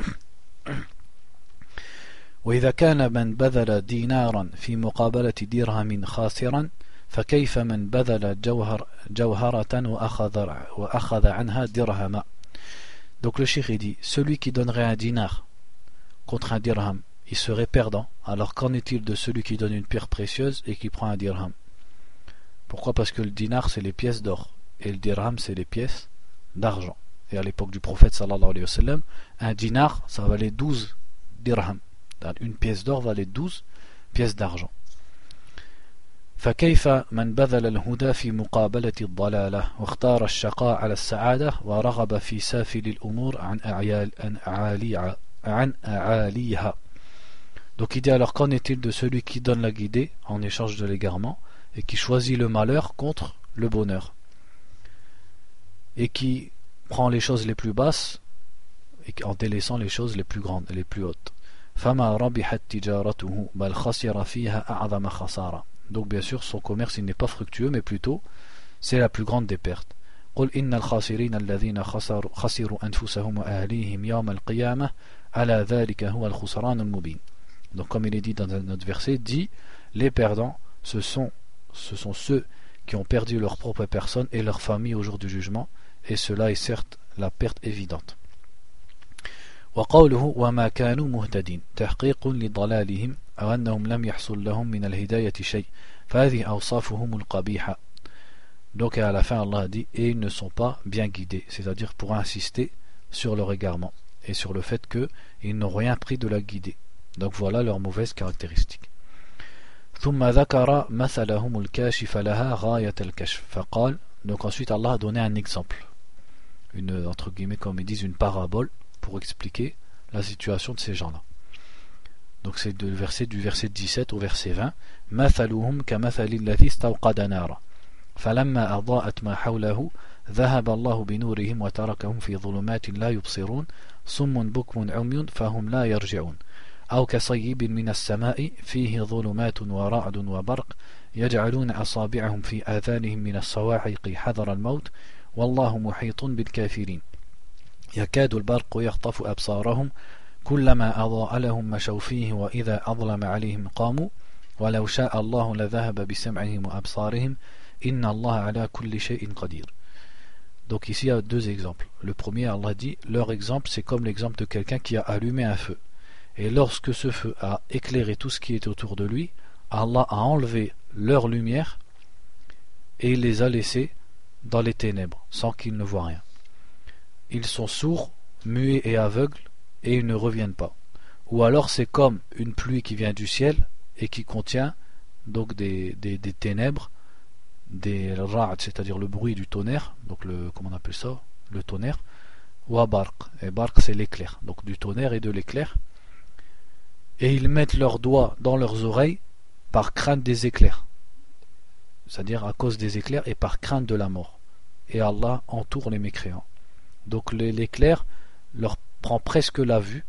وإذا كان من بذل دينارا في مقابلة درهم خاسرا فكيف من بذل جوهر جوهرة وأخذ وأخذ عنها درهما. Donc le cheikh dit celui qui donnerait un dinar contre un dirham il serait perdant. Alors qu'en est-il de celui qui donne une pierre précieuse et qui prend un dirham? Pourquoi? Parce que le dinar c'est les pièces d'or et le dirham c'est les pièces d'argent. Et à l'époque du prophète sallallahu alayhi wa sallam, un dinar ça valait douze dirhams. Une pièce d'or valait douze pièces d'argent. فكيف من بذل الهدى في مقابلة الضلالة واختار الشقاء على السعادة ورغب في سافل الأمور عن أعاليها عن أعاليها. Donc il dit alors qu'en est-il de celui qui donne la guidée en échange de l'égarement et qui choisit le malheur contre le bonheur et qui prend les choses les plus basses et en délaissant les choses les plus grandes et les plus hautes. فما ربحت تجارته بل خسر فيها أعظم خسارة. Donc bien sûr son commerce il n'est pas fructueux mais plutôt c'est la plus grande des pertes. قل إن الخاسرين الذين خسروا خسروا أنفسهم وأهليهم يوم القيامة ألا ذلك هو الخسران المبين. Donc comme il est dit dans un autre verset, dit les perdants ce sont, ce sont ceux qui ont perdu leur propre personne et leur famille au jour du jugement, et cela est certes la perte évidente. وقوله وما كانوا مهتدين تحقيق لضلالهم أو أنهم لم يحصل لهم من الهداية شيء فهذه أوصافهم القبيحة. Donc à la fin Allah dit et ils ne sont pas bien guidés, c'est-à-dire pour insister sur leur égarement et sur le fait qu'ils n'ont rien pris de la guidée. Donc voilà leurs mauvaises caractéristiques. ثم ذكر مثلهم الكاشف لها غاية الكشف فقال. Donc ensuite Allah a donné un exemple, une, entre guillemets comme ils disent une parabole pour expliquer la situation de ces gens-là. Donc c'est de verset, du verset dix-sept au verset vingt. مثلهم كمثل الذي استوقد نارا فلما أضاءت ما حوله ذهب الله بنورهم وتركهم في ظلمات لا يبصرون صم بكم عمي فهم لا يرجعون أو كصيب من السماء فيه ظلمات ورعد وبرق يجعلون أصابعهم في آذانهم من الصواعق حذر الموت والله محيط بالكافرين يكاد البرق يخطف أبصارهم كلما أضاء لهم مشوا فيه وإذا أظلم عليهم قاموا ولو شاء الله لذهب بسمعهم وأبصارهم إن الله على كل شيء قدير. Donc ici il y a deux exemples. Le premier, Allah dit, leur exemple c'est comme l'exemple de quelqu'un qui a allumé un feu. Et lorsque ce feu a éclairé tout ce qui est autour de lui, Allah a enlevé leur lumière et il les a laissés dans les ténèbres, sans qu'ils ne voient rien. Ils sont sourds, muets et aveugles, et ils ne reviennent pas. Ou alors c'est comme une pluie qui vient du ciel et qui contient donc des, des, des ténèbres, des ra'd, c'est-à-dire le bruit du tonnerre, donc le, comment on appelle ça, le tonnerre, ou barq, et barq c'est l'éclair, donc du tonnerre et de l'éclair. Et ils mettent leurs doigts dans leurs oreilles par crainte des éclairs, c'est-à-dire à cause des éclairs et par crainte de la mort. Et Allah entoure les mécréants. Donc l'éclair leur prend presque la vue,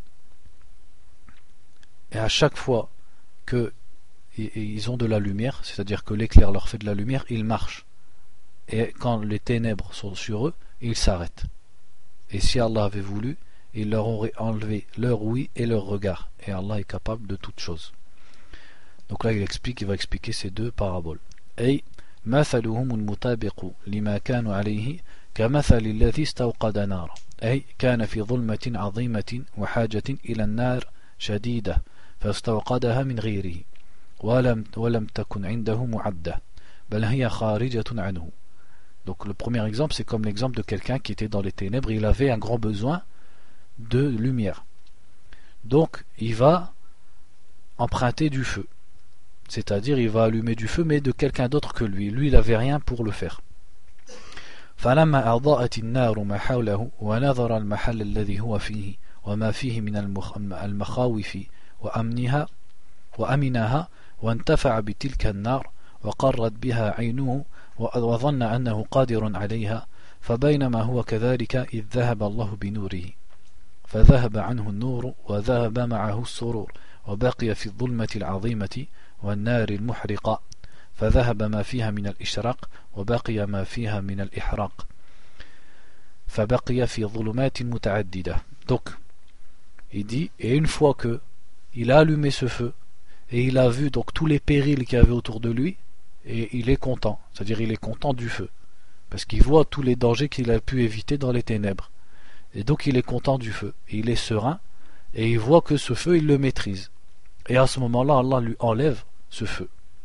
et à chaque fois que ils ont de la lumière, c'est-à-dire que l'éclair leur fait de la lumière, ils marchent. Et quand les ténèbres sont sur eux, ils s'arrêtent. Et si Allah avait voulu, il leur aurait enlevé leur ouïe et leur regard. Et Allah est capable de toutes choses. Donc là il explique, il va expliquer ces deux paraboles. أي مثلهم المطابق لما كانوا عليه كمثل الذي استوقد نارا أي كان في ظلمة عظيمة وحاجة إلى النار شديدة فاستوقدها من غيره ولم ولم تكن عنده معدة بل هي خارجة عنه. Donc le premier exemple, c'est comme l'exemple de quelqu'un qui était dans les ténèbres, il avait un grand besoin de lumière. Donc il va emprunter du feu. C'est-à-dire il va allumer du feu, mais de quelqu'un d'autre que lui. Lui, il n'avait rien pour le faire. فلما أضاءت النار ما حوله ونظر المحل الذي هو فيه وما فيه من المخاوف وأمنها وأمنها وانتفع بتلك النار وقرت بها عينه وظن أنه قادر عليها فبينما هو كذلك إذ ذهب الله بنوره فذهب عنه النور وذهب معه السرور وبقي في الظلمة العظيمة والنار المحرقة فذهب ما فيها من الإشراق وبقي ما فيها من الإحراق فبقي في ظلمات متعددة. Donc il dit, et une fois que il a allumé ce feu et il a vu donc tous les périls qu'il y avait autour de lui, et il est content, c'est-à-dire il est content du feu parce qu'il voit tous les dangers qu'il a pu éviter dans les ténèbres, et donc il est content du feu et il est serein et il voit que ce feu il le maîtrise, et à ce moment-là Allah lui enlève ce feu.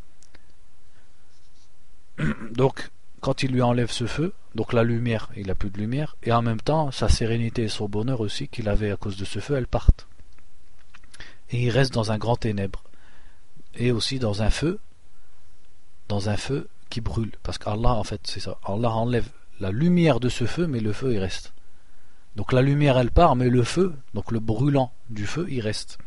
Donc quand il lui enlève ce feu, donc la lumière, il n'a plus de lumière, et en même temps sa sérénité et son bonheur aussi qu'il avait à cause de ce feu, elles partent, et il reste dans un grand ténèbre et aussi dans un feu dans un feu qui brûle, parce qu'Allah en fait c'est ça, Allah enlève la lumière de ce feu mais le feu il reste. Donc la lumière elle part mais le feu, donc le brûlant du feu il reste.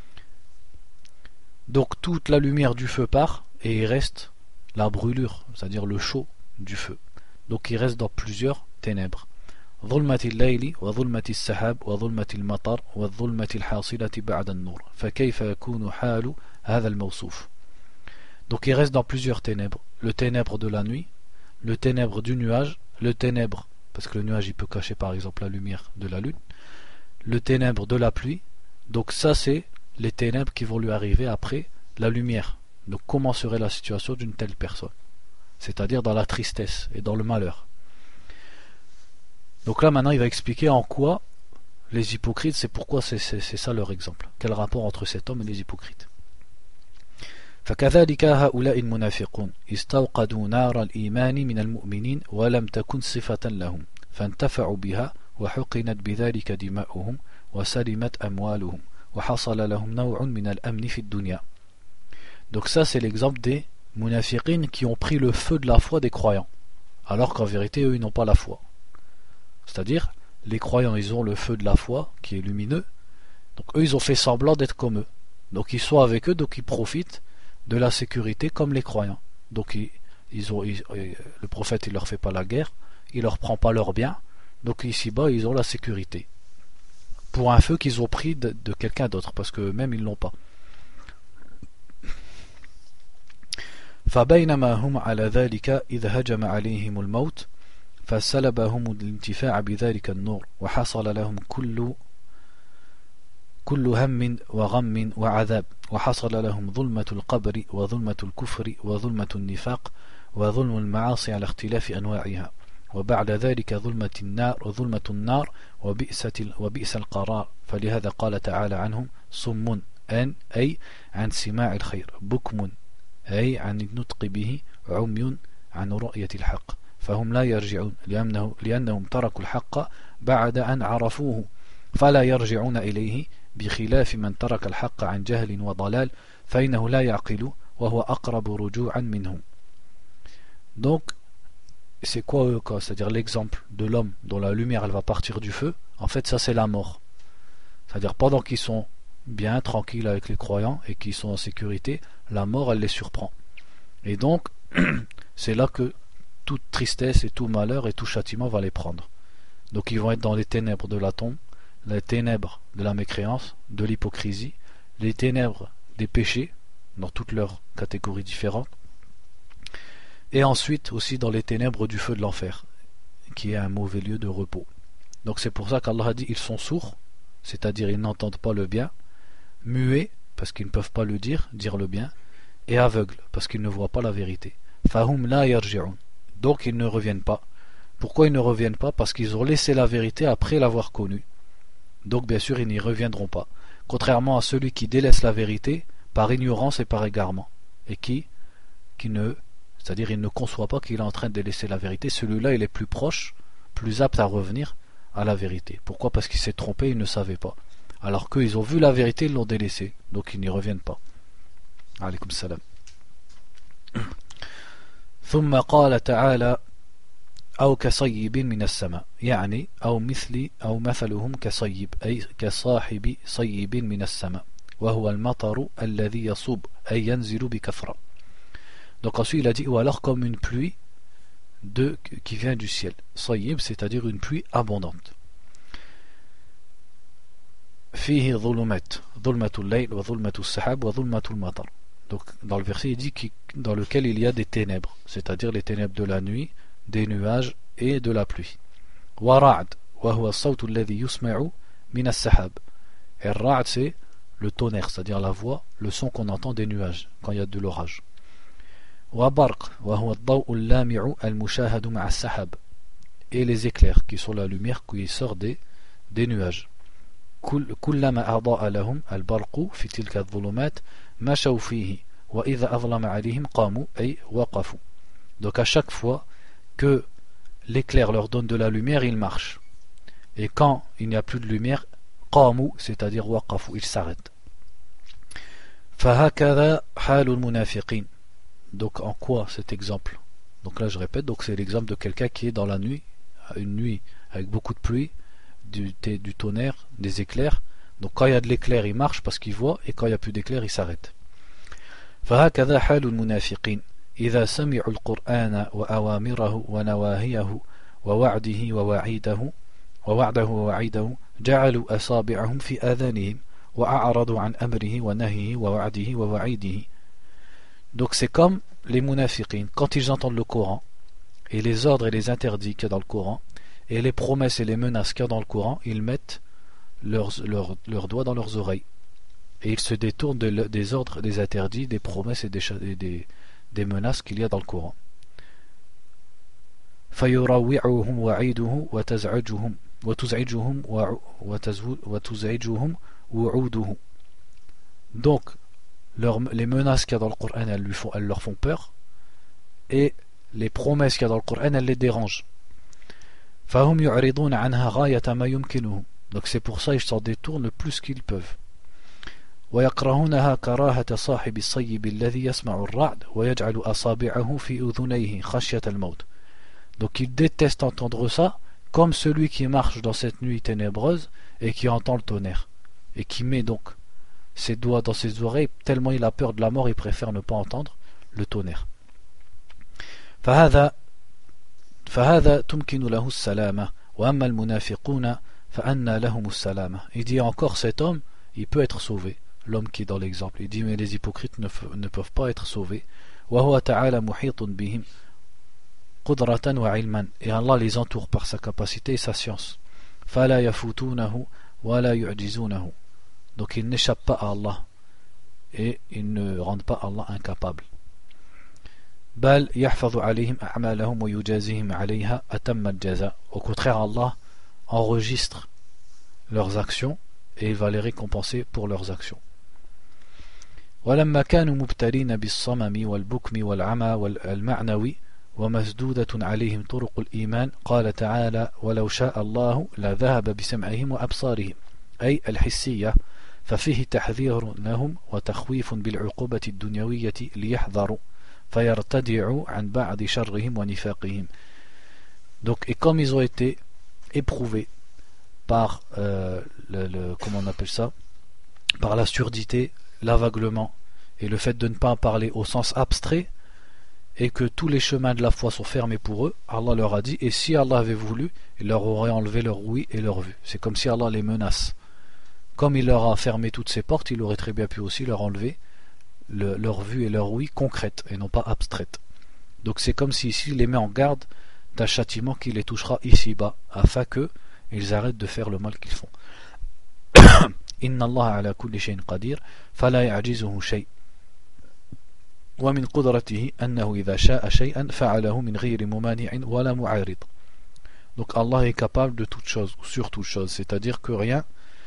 Donc toute la lumière du feu part et il reste la brûlure, c'est-à-dire le chaud du feu. Donc il reste dans plusieurs ténèbres. ظلمة الليل وظلمة السحاب وظلمة المطر والظلمة الحاصلة بعد النور فكيف يكون حال هذا الموصوف. Donc il reste dans plusieurs ténèbres. Le ténèbre de la nuit, le ténèbre du nuage, le ténèbre, parce que le nuage il peut cacher par exemple la lumière de la lune, le ténèbre de la pluie. Donc ça c'est les ténèbres qui vont lui arriver après la lumière. Donc comment serait la situation d'une telle personne? C'est-à-dire dans la tristesse et dans le malheur. Donc là maintenant il va expliquer en quoi les hypocrites, c'est pourquoi c'est, c'est, c'est ça leur exemple. Quel rapport entre cet homme et les hypocrites? فكذلك هؤلاء المنافقون استوقدوا نار الإيمان من المؤمنين ولم تكن صفة لهم فانتفعوا بها وحقنت بذلك دماؤهم وسلمت أموالهم وحصل لهم نوع من الأمن في الدنيا. Donc ça c'est l'exemple des munafiqin qui ont pris le feu de la foi des croyants, alors qu'en vérité eux ils n'ont pas la foi. C'est-à-dire les croyants ils ont le feu de la foi qui est lumineux, donc eux ils ont fait semblant d'être comme eux, donc ils sont avec eux, donc ils profitent de la sécurité comme les croyants. Donc ils, ils ont, ils, le prophète il leur fait pas la guerre, il leur prend pas leurs biens, donc ici-bas ils ont la sécurité pour un feu qu'ils ont pris de, de quelqu'un d'autre, parce que eux-mêmes ils l'ont pas. فبينما هم على ذلك إذ هجم عليهم الموت فسلبهم الانتفاع بذلك النور وحصل لهم كل كل هم وغم وعذاب وحصل لهم ظلمة القبر وظلمة الكفر وظلمة النفاق وظلم المعاصي على اختلاف أنواعها وبعد ذلك ظلمة النار وظلمة النار وبئس وبئس القرار. فلهذا قال تعالى عنهم صم أن أي عن سماع الخير بكم أي عن النطق به عمي عن رؤية الحق فهم لا يرجعون لأنه لأنهم تركوا الحق بعد أن عرفوه فلا يرجعون إليه بخلاف من ترك الحق عن جهل وضلال فإنه لا يعقل وهو أقرب رجوعا منهم. Donc c'est quoi eux, quoi? C'est-à-dire l'exemple de l'homme dont la lumière elle va partir du feu, en fait ça c'est la mort. C'est-à-dire pendant qu'ils sont bien tranquilles avec les croyants et qu'ils sont en sécurité, la mort elle les surprend. Et donc, c'est là que toute tristesse et tout malheur et tout châtiment va les prendre. Donc ils vont être dans les ténèbres de la tombe, les ténèbres de la mécréance, de l'hypocrisie, les ténèbres des péchés, dans toutes leurs catégories différentes, et ensuite aussi dans les ténèbres du feu de l'enfer, qui est un mauvais lieu de repos. Donc c'est pour ça qu'Allah a dit ils sont sourds, c'est-à-dire ils n'entendent pas le bien, muets, parce qu'ils ne peuvent pas le dire, dire le bien, et aveugles, parce qu'ils ne voient pas la vérité. Fahum la yarji'un. Donc ils ne reviennent pas. Pourquoi ils ne reviennent pas? Parce qu'ils ont laissé la vérité après l'avoir connue. Donc bien sûr ils n'y reviendront pas. Contrairement à celui qui délaisse la vérité par ignorance et par égarement. Et qui, qui ne, c'est-à-dire il ne conçoit pas qu'il est en train de délaisser la vérité. Celui-là il est plus proche, plus apte à revenir à la vérité. Pourquoi? Parce qu'il s'est trompé, il ne savait pas. Alors qu'ils ont vu la vérité, ils l'ont délaissé. Donc ils n'y reviennent pas. Alaykoum salam. ثم قال تعالى أو كصيب من السماء يعني أو مثل أو مثلهم كصيب أي كصاحب صيب من السماء وهو المطر الذي يصب أي ينزل بكثرة. Donc ensuite il a dit ou alors comme une pluie de, qui vient du ciel. صيب c'est-à-dire une pluie abondante. فيه ظلمات ظلمة الليل وظلمة السحاب وظلمة المطر. Donc dans le verset il dit qui, dans lequel il y a des ténèbres, c'est-à-dire les ténèbres de la nuit, des nuages et de la pluie. ورعد وهو الصوت الذي يسمع من السحاب. Et ra'd c'est le tonnerre, c'est-à-dire la voix, le son qu'on entend des nuages quand il y a de l'orage. وبرق وهو الضوء اللامع المشاهد مع السحاب. Et les éclairs qui sont la lumière qui sort des, des nuages. كلما أضاء لهم البرق في تلك الظلمات مشوا فيه وإذا أظلم عليهم قاموا أي وقفوا. Donc à chaque fois que l'éclair leur donne de la lumière, ils marchent. Et quand il n'y a plus de lumière, قاموا, c'est-à-dire وقفوا, ils s'arrêtent. فهكذا حال المنافقين. Donc en quoi cet exemple? Donc là je répète, donc c'est l'exemple de quelqu'un qui est dans la nuit, une nuit avec beaucoup de pluie, du, du tonnerre, des éclairs. Donc quand il y a de l'éclair, il marche parce qu'il voit, et quand il n'y a plus d'éclair, il s'arrête. فهكذا حال المنافقين إذا سمعوا القرآن وأوامره ونواهيه ووعده ووعيده ووعده ووعيده جعلوا أصابعهم في آذانهم وأعرضوا عن أمره ونهيه ووعده ووعيده. Donc c'est comme les munafiqin, quand ils entendent le Coran et les ordres et les interdits qu'il y a dans le Coran et les promesses et les menaces qu'il y a dans le Coran, ils mettent leurs, leurs, leurs doigts dans leurs oreilles et ils se détournent de, des ordres, des interdits, des promesses et des, et des, des menaces qu'il y a dans le Coran. فيروعهم وعيده وتزعجهم وتزعجهم وتزعجهم وعوده. Donc leur, les menaces qu'il y a dans le Coran, elles, lui font, elles leur font peur, et les promesses qu'il y a dans le Coran, elles les dérangent. فهم يعرضون عنها غاية ما يمكنهم. Donc c'est pour ça qu'ils s'en détournent le plus qu'ils peuvent. ويكرهونها كراهة صاحب الصيب الذي يسمع الرعد ويجعل أصابعه في أذنيه خشية الموت. Donc ils détestent entendre ça, comme celui qui marche dans cette nuit ténébreuse et qui entend le tonnerre, et qui met donc ses doigts dans ses oreilles, tellement il a peur de la mort, il préfère ne pas entendre le tonnerre. فهذا فهذا تمكن له السلامة وأما المنافقون فأنى لهم السلامة. Il dit encore cet homme, il peut être sauvé, l'homme qui est dans l'exemple. Il dit mais les hypocrites ne, ne peuvent pas être sauvés. وهو تعالى محيط بهم قدرة وعلما. Et Allah les entoure par sa capacité et sa science. فلا يفوتونه ولا يعجزونه. Donc ils n'échappent pas à Allah et ils ne rendent pas Allah incapable. بل يحفظ عليهم أعمالهم ويجازيهم عليها أتم الجزاء. Au contraire, Allah enregistre leurs actions et il va les récompenser pour leurs actions. ولما كانوا مبتلين بالصمم والبكم والعمى والمعنوي ومسدودة عليهم طرق الإيمان قال تعالى ولو شاء الله لذهب بسمعهم وأبصارهم أي الحسية ففيه تحذير لهم وتخويف بالعقوبة الدنيوية ليحذروا فيرتدعوا عن بعض شرهم ونفاقهم. Donc et comme ils ont été éprouvés par euh, le, le, comment on appelle ça, par la surdité, l'aveuglement et le fait de ne pas parler au sens abstrait, et que tous les chemins de la foi sont fermés pour eux, Allah leur a dit, et si Allah avait voulu, il leur aurait enlevé leur ouïe et leur vue. C'est comme si Allah les menace. Comme il leur a fermé toutes ces portes, il aurait très bien pu aussi leur enlever le, leur vue et leur ouïe concrètes, et non pas abstraites. Donc c'est comme si ici il les met en garde d'un châtiment qui les touchera ici-bas, afin que ils arrêtent de faire le mal qu'ils font. Inna Allah ala kulli shay'in qadir, fala ya'jizuhu shay'. ومن قدرته أنه إذا شاء شيئا فعله من غير ممانع ولا معارض. Donc Allah est capable de toute chose, ou sur toute chose, c'est-à-dire que rien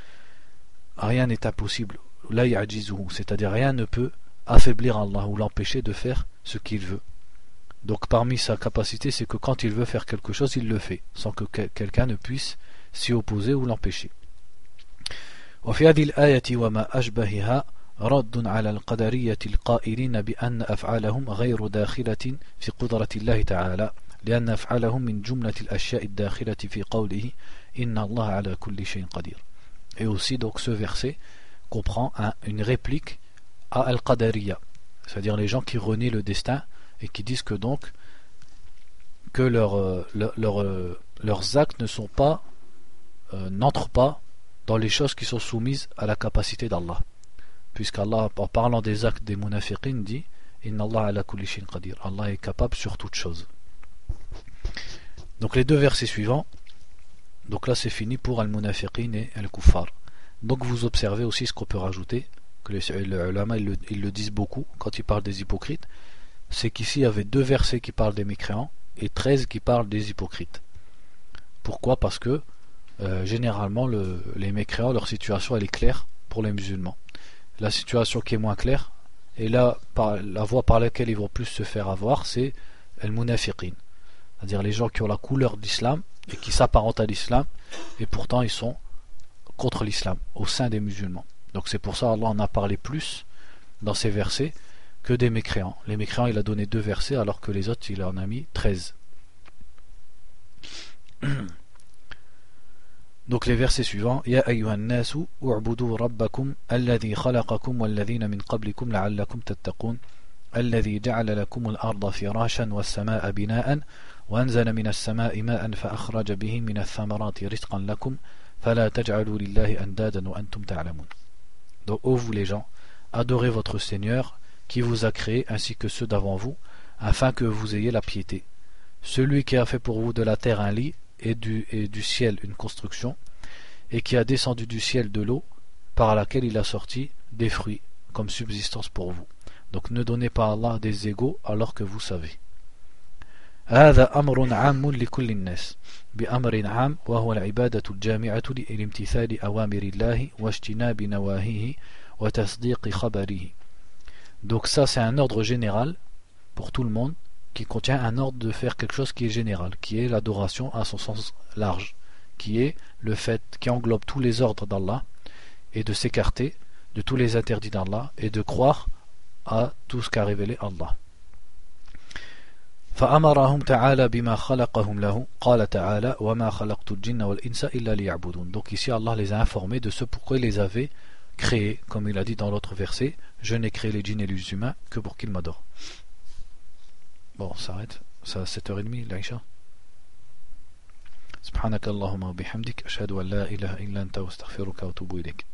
rien n'est impossible. La ya'jizuhu, c'est-à-dire rien ne peut affaiblir Allah ou l'empêcher de faire ce qu'il veut. Donc parmi sa capacité, c'est que quand il veut faire quelque chose, il le fait, sans que quelqu'un ne puisse s'y opposer ou l'empêcher. وفي هذه الآية وما أشبهها رد على القدرية القائلين بأن أفعالهم غير داخلة في قدرة الله تعالى لأن أفعالهم من جملة الأشياء الداخلة في قوله إن الله على كل شيء قدير. Et aussi donc ce verset comprend un, une réplique à Al-Qadariya, c'est-à-dire les gens qui renient le destin et qui disent que donc que leur, euh, leur, leur, euh, leurs actes ne sont pas euh, n'entrent pas dans les choses qui sont soumises à la capacité d'Allah, puisqu'Allah, en parlant des actes des munafiqin, dit Inna Allah ala kulli shayin qadir, Allah est capable sur toute chose. Donc les deux versets suivants, donc là c'est fini pour al-munafiqin et al-kuffar. Donc vous observez aussi ce qu'on peut rajouter, que les, les ulama ils le, ils le disent beaucoup quand ils parlent des hypocrites, c'est qu'ici il y avait deux versets qui parlent des mécréants et treize qui parlent des hypocrites. Pourquoi? Parce que euh, généralement le, les mécréants, leur situation elle est claire pour les musulmans. La situation qui est moins claire, et là par, la voie par laquelle ils vont plus se faire avoir, c'est al-munafiqin, c'est-à-dire les gens qui ont la couleur d'islam et qui s'apparentent à l'islam et pourtant ils sont contre l'islam au sein des musulmans. Donc c'est pour ça Allah en a parlé plus dans ces versets que des mécréants. Les mécréants il a donné deux versets alors que les autres il en a mis treize. Donc les versets suivants, Ya ayyuhan nasu u'budu rabbakum alladhi khalaqakum walladhina min qablikum la'allakum tattaqun alladhi ja'ala lakum al-arda firashan was-samaa'a bina'an wa anzala minas samaa'i ma'an fa akhraja bihi minath thamarati rizqan lakum fala taj'alu lillahi andadan wa antum ta'lamun. Donc ô vous les gens, adorez votre Seigneur qui vous a créé ainsi que ceux d'avant vous afin que vous ayez la piété. Celui qui a fait pour vous de la terre un lit et du, et du ciel une construction, et qui a descendu du ciel de l'eau par laquelle il a sorti des fruits comme subsistance pour vous. Donc ne donnez pas à Allah des égaux alors que vous savez. هذا أمر عام لكل الناس بأمر عام وهو العبادة الجامعة لامتثال أوامر الله واجتناب نواهيه وتصديق خبره. Donc ça c'est un ordre général pour tout le monde, qui contient un ordre de faire quelque chose qui est général, qui est l'adoration à son sens large, qui est le fait qui englobe tous les ordres d'Allah et de s'écarter de tous les interdits d'Allah et de croire à tout ce qu'a révélé Allah. فأمرهم تعالى بما خلقهم له قال تعالى وما خلقت الجن والإنس إلا ليعبدون. Donc ici Allah les a informés de ce pourquoi il les avait créés, comme il a dit dans l'autre verset, je n'ai créé les djinns et les humains que pour qu'ils m'adorent. Bon, on s'arrête, c'est à sept heures trente, l'Aïcha. Subhanakallahumma wa bihamdik, ashhadu an la ilaha illa anta wa astaghfiruka wa atubu ilayk.